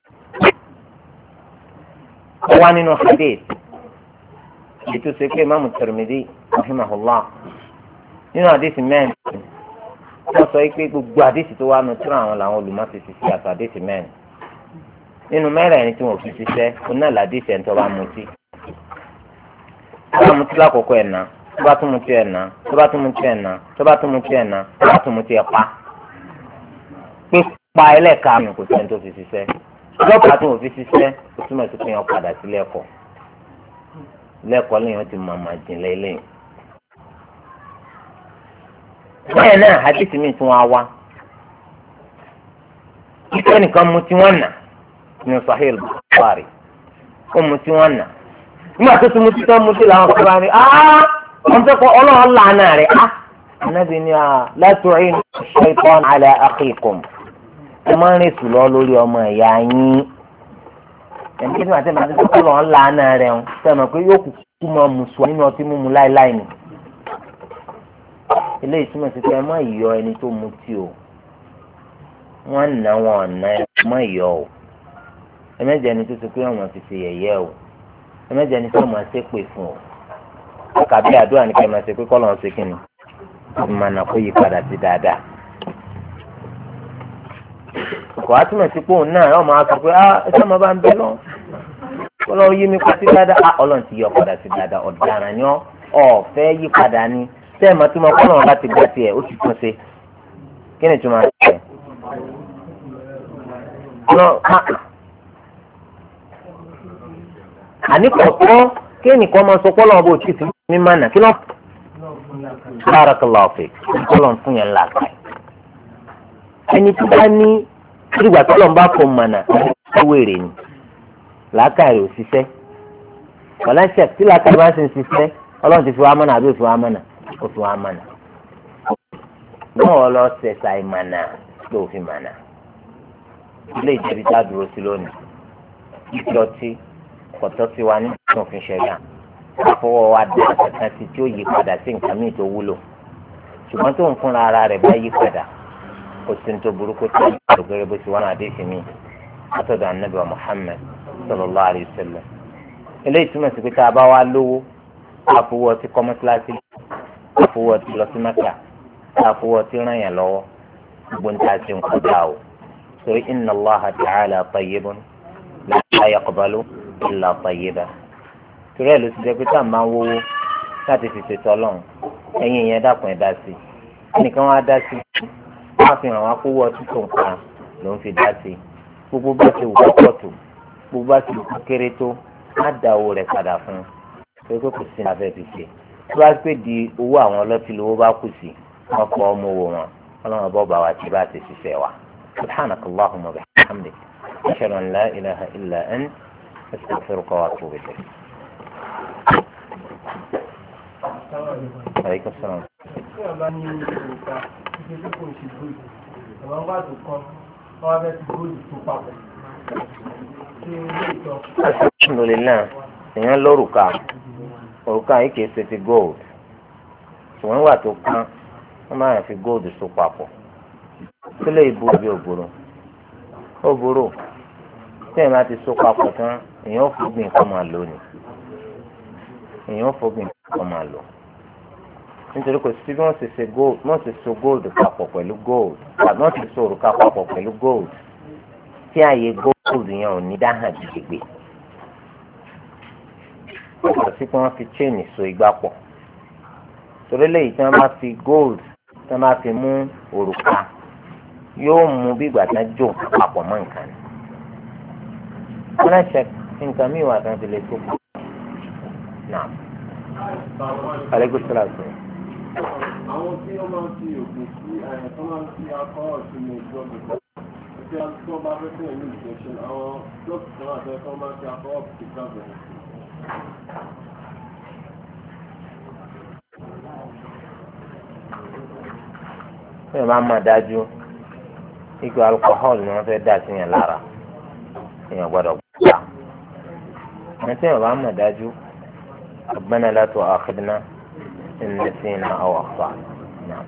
ó wá nínú hadith ètò ṣe pé Imam Tirmidhi rahimahullah nínú hadith mẹ́rin wọ́n sọ pé gbogbo hadith tó wá nu tíra àwọn làwọn olùmọ̀ ti fi sí àti hadith mẹ́rin nínú mẹ́rẹ̀ẹ̀rin tí wọ́n fi ṣiṣẹ́ oná làdíṣẹ́ ń tó bá mutí. tó bá mutí lákòókò ẹ̀ náà tó bá tún mutí ẹ̀ náà tó bá tún mutí ẹ̀ náà tó bá tún mutí ẹ̀ náà tó bá tún mutí ẹ̀ pa. pípa ẹlẹ́ka mi kò sẹ́ni tó fi ṣiṣẹ́ ọlọ́pàá tí wọ́n fi ṣiṣẹ́ ó túmọ̀ sí pé wọ́n padà sí lẹ́kọ̀ọ́ lẹ́kọ̀ọ́ lẹ́yìn ti mọ̀ àmà jìnlẹ̀ lẹ́yìn. bẹ́ẹ̀ náà hadith mi tún wá wá kíkẹ́ nìkan mutí wọ́n nà ní Sahih Bukhari ó mutí wọ́n nà nígbà tó tún mutí tó mutí làwọn kan bá rí wọ́n fẹ́ kọ́ ọlọ́run làánà rẹ̀ Ànábì ní la tu'inu ash-shaytan ala akhikum ẹ máa ń rìn sùn lọ lórí ọmọ ìyá yín ẹni kí ni wàá tẹ́ máa ń tẹ́ kọ́ ọlọ́run làánà rẹ̀ ń sẹ́nu pé yóò kú mọ́ mùsùlùmí nínú ọtí mímu láéláé ni eléyìí túmọ̀ sí pé ẹ má yọ ẹni tó mutí o wọ́n nà wọn ọ̀nà ẹ má yọ o ẹmẹjẹ ni tó ti pé ọmọ ti ṣe yẹ̀yẹ́ o ẹmẹjẹ ni tó máa ṣe pè fún o kàbí àdúrà ní kí ẹ máa ṣe pé kọ́ lọ́n ṣe kí ni ìmọ̀nà kó yí padà sí dáadáa. kò á túmọ̀ sí pé òun náà ọmọ á sọ pé ẹsẹ̀ ọmọ bá ń bẹ lọ kọ́ lọ́n yí mi pa sí dáadáa ọlọ́run ti yọ padà sí dáadáa ọ̀daràn ni ọ̀ fẹ́ yí padà ni tẹ́ ẹ̀ máa túmọ̀ kọ́ lọ́n bá ti gbà tiẹ̀ ó ti tún ṣe kí ni túmọ̀ ṣe àníkọ̀ọ́kọ́ kí ẹnìkan máa sọ pọ́lọ́ ọba òtí sí ní mánà kí lọ́ọ́ barakallahu fik pọ́lọ́ fún yẹn làákà ẹni tí bá ní ìgbà tọ́lọ́ ń bá fọ mánà owó èrè ni làákà rẹ̀ ò ṣiṣẹ́ kọ̀láṣẹ̀ tí làákà bá sì ń ṣiṣẹ́ ọlọ́run ti fi wá mánà àbí ò fi wá mánà ó fi wá mánà náà lọ ṣẹ̀ṣà ìmánà ló fi mánà ilé ìjẹ́bi tá a dúró sí lónìí ìjọtí kọ̀tọ́ sí wa ní òfin ṣẹ̀yà àfọwọ́ wa dé àtẹ̀tẹ̀ sí tí ó yí padà sí nǹkan míì tó wúlò ṣùgbọ́n tó ń fúnra ara rẹ̀ bá yí padà kò sí ní tó burúkú tó ń bá gẹ́gẹ́ bó ti wá náà déṣe mí látọ̀dọ̀ Ànábì wa Muhammad sallallahu alayhi wa sallam eléyìí túmọ̀ sí pé tá a bá wá lówó àfọwọ́ ti kọ́ mọ́sálásí àfọwọ́ ti lọ sí Mẹ́kà àfọwọ́ ti ràn yàn lọ́wọ́ gbogbo níta ṣe ń kọjá o so inna Allaha ta'ala tayyibun la yaqbalu illa tayyiba torí ẹ̀ ló ti jẹ́ pé tá a máa ń wówó láti fi ṣètò ọlọ́run ẹ̀yin ìyẹn dàpọ̀ ẹ̀ dá sí ẹnìkan wá dá sí wọ́n á fi hàn wá kó wọ́ ọtún tó nǹkan ló ń fi dá sí gbogbo bá ti wù kó pọ̀ tó gbogbo bá ti wù kó kéré tó má da owó rẹ̀ padà fún un pé kò sí ní abẹ́ fi ṣe tí wọ́n á pè di owó àwọn ọlọ́tí lówó bá kù sí wọ́n fọ ọmọ owó wọn ọlọ́run ọba ọba wa ti bá ti ṣiṣẹ́ wa subhanakallahumma wa bihamdik ashhadu an la ilaha illa ant astaghfiruka wa atubu ilayk. Aleykum salaam. Ṣé ọba ní òrùka ṣíṣe tí kò ṣe góòlù? Àwọn wà tó kọ́ wọ́n fẹ́ fi góòlù tó papọ̀. Ṣé ilé ìtọ́? Alhamdulillah, èèyàn lórúkà. Òrùka yìí kìí ṣe ti gold. Ṣùgbọ́n wà tó kán, wọ́n máa fi gold so papọ̀. Sílẹ̀ ìbú bí òbúrò. Ó burú. Tí èèyàn bá ti so papọ̀ tán, èèyàn ó fúgbìn kọ́ máa lò ní. Èèyàn ó fúgbìn kọ́ máa lò. nítorí kò sí bí wọ́n ti ṣe gold wọ́n ti so gold papọ̀ pẹ̀lú gold tàbí wọ́n ti so òrùka papọ̀ pẹ̀lú gold tí ààyè gold yẹn ò ní dáhàn gidigbe ọ̀pọ̀ sí pé wọ́n fi chain so igbá pọ̀ torí lẹ́yìn tí wọ́n bá fi gold tí wọ́n bá fi mú òrùka yóò mú bí ìgbà tí wọ́n jó papọ̀ mọ́ nǹkan ni wọ́n náà ṣe nǹkan míì wà tán fi lè tó kù náà alaikum salaam. Àwọn tí wọ́n máa ń fi òkè sí tó máa ń fi akọ́rọ̀ sínú ìjọba tí wọ́n bá fẹ́ fún ẹ̀mí ìṣẹ̀ṣẹ̀ àwọn dókítà náà fẹ́ tó máa ń fi akọ́rọ̀ sí kábẹ̀. Bí wọ́n máa ń mọ̀ dájú ike alcohol ni wọ́n fẹ́ dà sí yẹn lára èèyàn gbọ́dọ̀ gbà. Ẹni tí wọ́n bá mọ̀ dájú ربنا لا تؤاخذنا إن نسينا أو أخطأنا. نعم.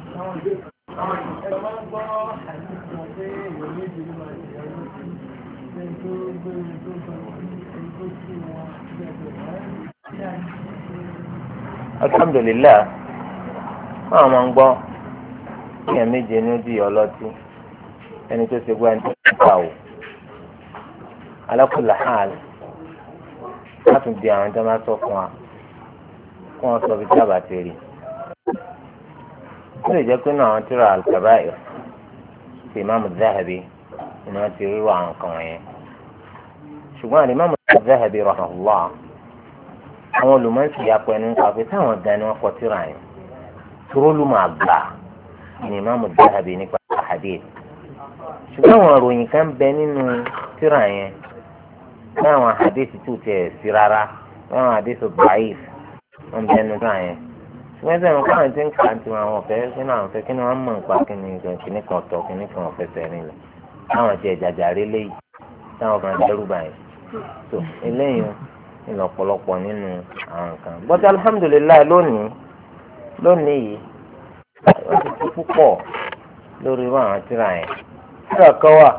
الحمد لله ما من gbọ́ ní méje ní ojú ọlọ́tí ẹni tó ṣe gbọ́ ẹni tó ń pa ò ala kulli hal láti di àwọn tó máa sọ fún wa kí wọ́n sọ bí tábà ti rí ó lè jẹ́ pé náà àwọn tíra al-kaba'ir ti Imam Zahabi ni wọ́n ti rí àwọn kan wọ̀nyẹn ṣùgbọ́n Imam Zahabi rahimahullah àwọn olùmọ̀ọ́sì yapọ̀ ẹnu nípa pé táwọn gan ni wọ́n kọ tíra yẹn tóró ló máa gbà ní Imam Zahabi nípa hadith ṣùgbọ́n àwọn ìròyìn kan bẹ nínú tíra yẹn láwọn àdéhùn tó tiẹ̀ sí rárá láwọn àdéhùn báyìí wọn bẹ ẹnu náà yẹn ṣùgbọ́n sẹ́yìn káwọn ti ń kà á ti wọn àwọn ọ̀fẹ́ sínú àwọn ọ̀fẹ́ kí ni wọ́n mọ̀ nípa kíní kan tọ̀ kíní kan ọ̀fẹ́ sẹ́rin lẹ̀ láwọn ti ẹ̀jàjà rí léyìí táwọn kan dẹ́rù báyìí tó eléyìí ń lọ pọ̀lọpọ̀ nínú àwọn nǹkan bọ́tí alhamdulilayi lónìí yìí wọ́n ti fi púpọ̀ lórí irú àwọn tíra yẹn tíra kan wà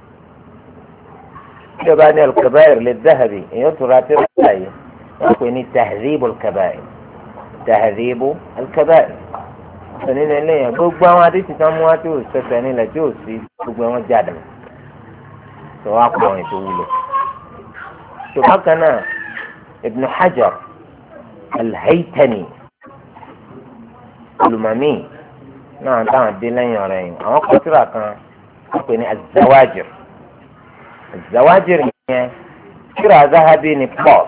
tí o bá ní al-kaba'ir lid-Dhahabi èèyàn tó ra tíra yìí wọ́n pè ní tahdhibu al-kaba'ir tahdhibu al-kaba'ir sọ nínú eléyàn gbogbo àwọn adéṣì tán mú wá tí ò sẹsẹ nílẹ̀ tí ò sí gbogbo wọn jáde tó wá pọ̀ àwọn ètò wúlò tó bákan náà Ibn Hajar al-Haytami olùmọ̀mí náà táwọn dé lẹ́yìn ọ̀rẹ́ yìí àwọn kọ tíra kan wọ́n pè ní az-Zawajir az-Zawajir yẹn tíra Zahabi ní pọ̀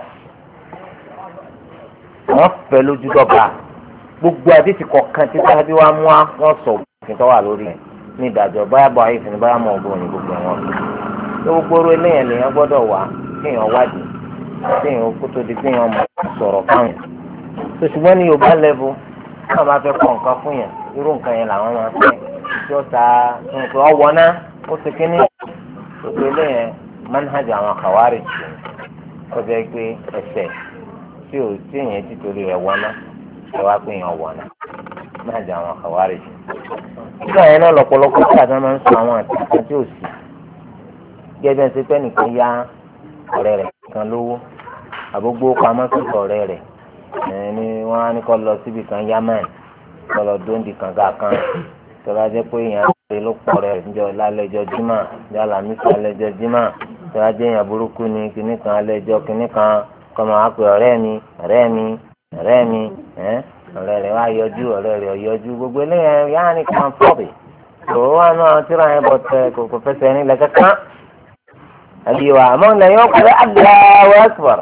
wọ́n fẹ́ lójú dọ́gba gbogbo àdìsí kọ̀ọ̀kan tí Zahabi wa mú wa wọ́n sọ òfin tó wà lórí ẹ̀ ní ìdájọ́ báyà bọ̀ ayé ìfìní báyà mọ̀ ọ̀bùn ní gbogbo wọn tó gbogbo oró eléyàn lèèyàn gbọ́dọ̀ wà kéèyàn wádìí kéèyàn kó tó di kéèyàn mọ̀ sọ̀rọ̀ káwọn tó ṣùgbọ́n ní Yorùbá lẹ́bù náà máa fẹ́ kọ́ nǹkan fún yẹn irú nǹkan yẹn làwọn máa fẹ́ tí ó ta nǹkan ọwọ́ náà ó ti kíní gbogbo eléyàn manhaj àwọn Khawarij kọjá pé ẹsẹ̀ tí ò tí èèyàn ti torí rẹ̀ wọ́n náà ẹ wá pé èèyàn wọ̀ náà manhaj àwọn Khawarij. nígbà yẹn náà lọ́pọ̀lọpọ̀ tí àti wọn máa ń sọ àwọn àtìkàn tí ò sí gẹ́gẹ́ bí pé nìkan yá ọ̀rẹ́ rẹ̀ kan lówó àbógbó pamọ́ sọ́dọ̀ ọ̀rẹ́ rẹ̀ ni wọ́n á ní kó lọ síbi kan Yemen kó lọ dóńdì kànga kan tọ́lá jẹ́ pé èèyàn ṣe ló pọ̀ rẹ̀ níjọ́ lálẹ́jọ́ jímà ní alámísì alẹ́jọ́ jímà tọ́lá jẹ́ èèyàn burúkú ni kinní kan alẹ́jọ́ kinní kan kọ́mọ á pè ọ̀rẹ́ mi ọ̀rẹ́ rẹ̀ wá yọjú ọ̀rẹ́ rẹ̀ yọjú gbogbo eléyàn yáà ní kan fọ́ọ̀bì tó wà náà tíra yẹn bọ̀ tẹ kò fẹsẹ̀ ní lẹ́kẹ̀kán àbíwá àmọ́ lẹ́yìn ọkùnrin Allahu Akbar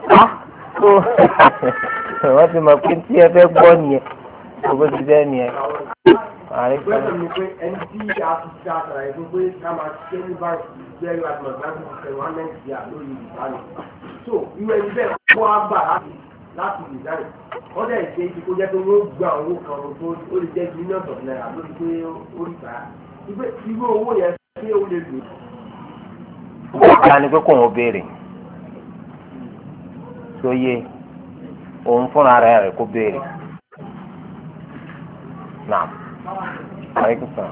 wọ́n ti mọ̀ pé tí ẹ fẹ́ gbọ́ nìyẹn gbogbo ti bẹ́ẹ̀ nìyẹn. Ìgbésẹ̀ mi pé ẹni tí a ti ṣe àṣàyàn tó pé ká máa ṣe ní báyìí jẹ́ ìwà àti mọ̀gbájú ìṣẹ̀wọ̀n á Nàìjíríà lórí ìbánu. So irú ẹni bẹ́ẹ̀ kó á gbà láti ìdáyì. Wọ́n dẹ̀ ṣe ibi kó jẹ́ pé wọ́n gba owó kan tó ó lè jẹ́ millions of naira lórí pé ó rí bàá. Irú owó yẹn ṣé ó lè lò? Ìgbà ni pé kò wọ́n béèrè. Sóyè òun fúnra rẹ̀ kó béèrè. Naam. Aleykum salaam.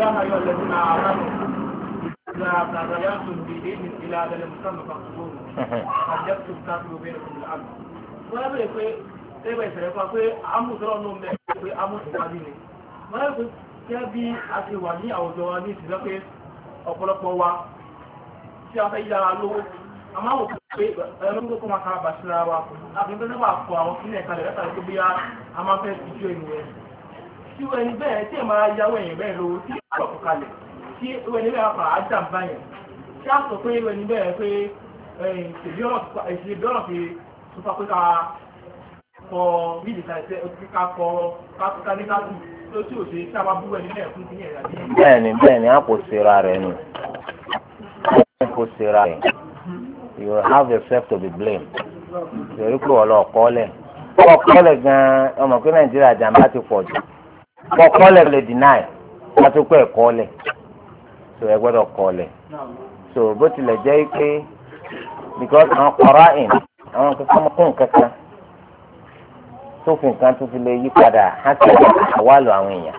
يا أيها الذين آمنوا إذا تداينتم بدين إلى أجل مسمى فاكتبوه قد يكتب كاتب بينكم بالعدل. wọ́n yẹ pé ẹgbẹ́ ìṣẹ̀lẹ̀ kan pé amúsọ̀rọ̀ náà mẹ́ pé amúsọ̀rọ̀ ní wọ́n yẹ pé kẹ́ bí a ti wà ní àwùjọ wa ní ìsìnkú pé ọ̀pọ̀lọpọ̀ wa tí a fẹ́ yára lówó a máa wò pé ẹ̀rọ tó kọ́ máa kára bàṣírà wa àfi pé nígbà kọ àwọn sílẹ̀ kalẹ̀ látàrí pé bí a máa fẹ́ fi jó ènìyàn tí wọ́n ẹni bẹ́ẹ̀ tí ẹ̀ máa yáwó ẹ̀yìn bẹ́ẹ̀ lówó tí ó kọ̀ kalẹ̀ tí wọ́n ẹni bẹ́ẹ̀ fà á jà báyẹn tí a sọ pé wọ́n ẹni bẹ́ẹ̀ pé ìṣèbí ọ̀rọ̀ fi sọfà pé ká kọ bíìlì ká kọ káníkàtù tó tí ò ṣe tí a bá bú ẹni bẹ́ẹ̀ fún kíní ẹ̀yà bí. bẹ́ẹ̀ni a kò ṣera rẹ̀ ni kò ṣera rẹ̀ you have yourself to be blamed torí pé ọlọ́ọ̀kọ́lẹ̀ gan-an ọmọ pé nàìjíríà jàmbá ti pọ̀ jù kọ́kọ́lẹ̀ lè deny wọ́n tó pẹ́ kọ́lẹ̀ so ẹ gbọ́dọ̀ kọ́lẹ̀ so bó tilẹ̀ jẹ́ pé because àwọn kọ́ra ìn àwọn kankan kún kankan tó fi nǹkan tó fi lè yí padà á sì àwálò àwọn èèyàn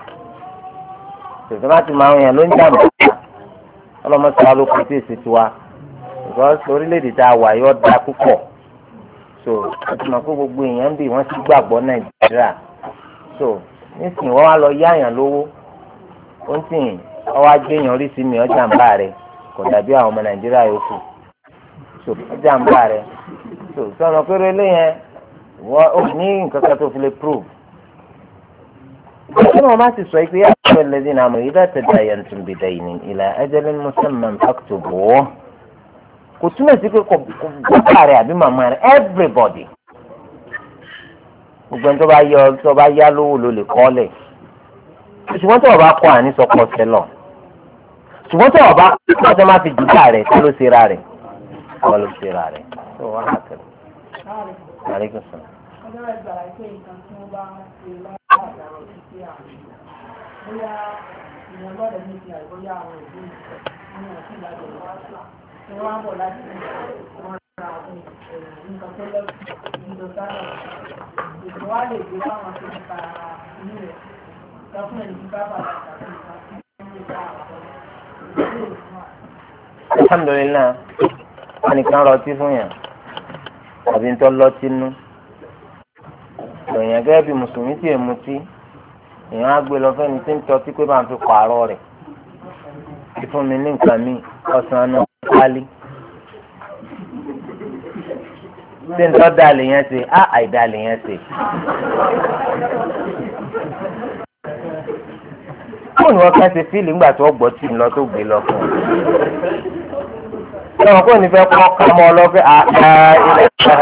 tòtò bá ti mọ àwọn èèyàn ló ń jàmbá ọlọ́mọsọ̀rọ̀ ló kù sí èsì tiwa because orílẹ̀-èdè tá a wà yóò da púpọ̀ so àti mọ̀ pé gbogbo èèyàn ń bì wọ́n sì gbàgbọ́ nàìjíríà so nísìnyí wọ́n wá lọ yáàyàn lówó ó ń sìn ọwọ́ agbéyàn orí sí mi ọjà ń bá rẹ kò dàbí àwọn ọmọ nàìjíríà yòókù so ọjà ń bá rẹ so sọ̀rọ̀ pé relé yẹn wọ́n ò ní nǹkan kan tó fi lè prove ìgbà tí wọ́n bá ti sọ pé yàtọ̀ ẹlẹ́dín àmọ́ idha tadayantum bidaynin ila ajalin musamman faktubuh kò túmọ̀ sí pé kò bàbá rẹ̀ àbí màmá rẹ̀ everybody gbogbo ẹni tó bá yá lówó ló lè kọ́ lẹ̀ ṣùgbọ́n tó o bá kọ́ àní sọpọ̀ sẹ́lọ̀ ṣùgbọ́n tó o bá kọ́ tó má fi jìjà rẹ̀ tó ló ṣe ra rẹ̀ kọ́ ló ṣe ra rẹ̀ tó wà látẹ̀lẹ̀. Aleykum salaam. ọjọ́ ìgbà ìpè nǹkan tí wọ́n bá ń ṣe láàárọ̀ àdáwọ̀ títí àná bóyá ìyẹn gbọ́dọ̀ ní ti àìbóyá àwọn ìlú ní ọ̀sìn ìlàjọ̀ ìwáṣà tí wọ́n á bọ̀ láti wọ́n ra àwọn nǹkan tó lọ́sùn ìlú sáà ètò wa lè gbé láwọn tó ń ta inú rẹ̀ lọ́fún ẹni tí bá bàbá tàbí nǹkan tí wọ́n ń ta àwọn alhamdulilayi wọn nìkan rọtí fún yàn àbí ń tọ́ lọ́tí nú èèyàn gẹ́gẹ́ bí mùsùlùmí tí èmu tí èèyàn á gbé lọ fẹ́ni tí ń tọ́tí pé máa fi pààrọ̀ rẹ̀ kí fún mi ní nǹkan mi ọ̀sán náà pálí tí ń tọ́ da lè yẹn ṣe á àìda lè yẹn ṣe. fóònù wọn kàn ṣe fíìlì ńgbà tó gbọ́ tì ń lọ tó gbé lọ fún un. lọ́wọ́ kó ní fẹ́ kọ́ ká mọ́ ọ lọ́fẹ́ ilé ìgbà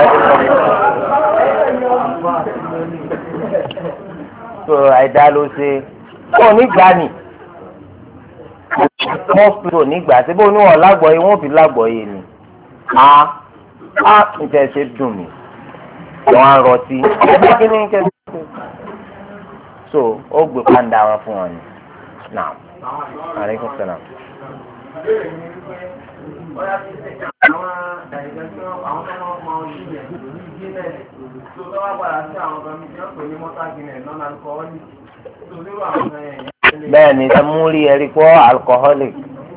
so àìdá ló ṣe kó nígbà ní mọ́sítò nígbà tí bó níwọ̀n lágbọ̀ọ́yé wọ́n fi lágbọ̀ọ́yé ni á ń tẹ̀ ṣe dùn mí wọ́n á rọtí ẹgbẹ́ kí ni kẹ́sì so ó gbé pàǹdà wọn fún wọn ni naam aleykum salaam. Ọ̀yá ti ṣe àwọn dàìgbẹ́sọ́ àwọn tó wọ́n mọ ìyẹn Guinness tó tó wá padà sí àwọn kan tí wọ́n pè ní mọ́tà Guinness lọ́nà alcoholic tó lérò àwọn ẹ̀yìn. bẹ́ẹ̀ ni sẹ́múrì ẹ̀rí pọ́ alcoholic.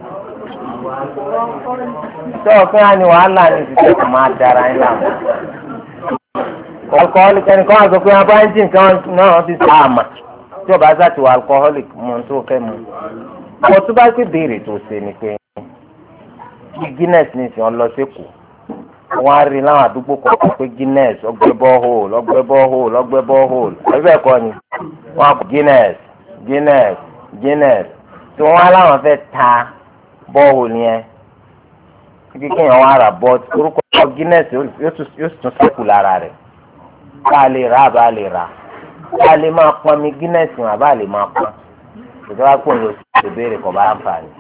sọ́ọ̀ fún wa ni wàhálà ní ìsìnkú kò máa dára ẹ̀ náà. alcoholic ẹnìkan wà sọ pé wọn bá ń dín nǹkan náà ti sá àmà tí ọba sá ti wà alcoholic mọ̀ tó fẹ́ mu. àwọn tó bá gbé béèrè tó ṣe ni pé Guinness ní ìsìn ọlọ sẹkù wọn á rí láwọn àdúgbò kọ̀ọ̀kan pé Guinness ọgbẹ́ bọ́ọ̀hólù ẹgbẹ́ ẹ̀kọ́ ni wọn á kó Guinness tí wọ́n á láwọn fẹ́ ta bọ́ọ̀hólù yẹn kíkẹ́ yẹn wọ́n á rà bọ́ orúkọ Guinness yóò tún sẹ́kù lára rẹ̀ ká lè rà àbá lè rà ká lè máa pọn mi Guinness wọn àbá lè máa pọn ìjọba pò ń lọ sí ìbéèrè kọ̀ bá ń fà ní.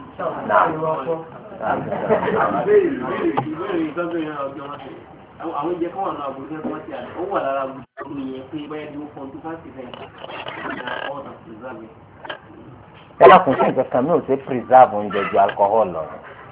Àwọn ìjẹ kan wà náà àbúrò tó wọ́n ti àdé ó wà lára àbúrò yẹn pé báyẹ̀ tí ó fọ́n tó fásitì fẹ́ ọ̀dà preserve. ẹ dákun sí nǹkan kan mi ò ṣe preserve oúnjẹ ju alcohol lọ.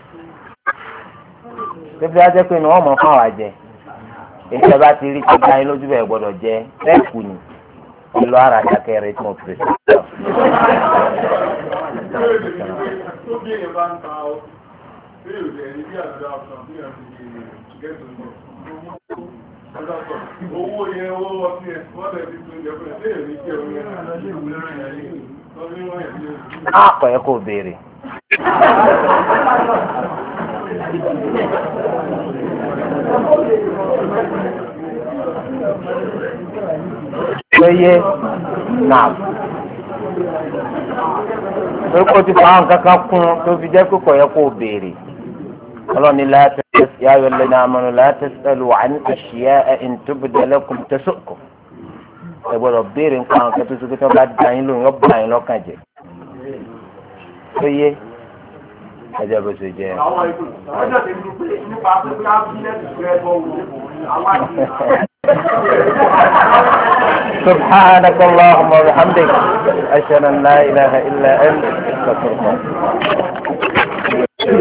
bébí wá jẹ́ pé ni wọ́n mọ̀ fún àwọn àjẹ èyí ẹ bá ti rí tó dá yín lójú bẹ́ẹ̀ gbọ́dọ̀ jẹ lẹ́kù ni ìlú ara àjàkẹ́ rẹ̀ tí mo preserve. tó bí èèyàn bá ń ta ọ bí èrò ẹni bí àdúrà ọ̀sán bí èèyàn ti gẹ́gẹ́ owó yẹn owó ọtí ẹ wọ́n lè fi tó ìjẹ́ fún ẹ̀ léèrè ní kí ẹ̀rọ yẹn àpọ̀ ẹ̀ kò béèrè. Péye náà torí kò ti fa àwọn kankan kún tó fi jẹ́ pé kò yẹ kó béèrè. ọlọ́ni láti yá ayọ̀ lẹ́nu àmọ́nù láti sẹ́lu àní àṣìyá in tubda lakum tasu'kum. ẹ gbọ́dọ̀ béèrè nǹkan àwọn kẹtù tó tó bá dá yín lóyún ọba yín lọ́kàn jẹ́. Péye ẹjẹ bó ṣe jẹ. àwọn ètò ọjọ́ tèmi ni pé nípa pé ká bílẹ̀tì rẹ̀ bọ̀ wò àwọn àti. سبحانك اللهم وبحمدك أشهد أن لا إله إلا أنت أستغفرك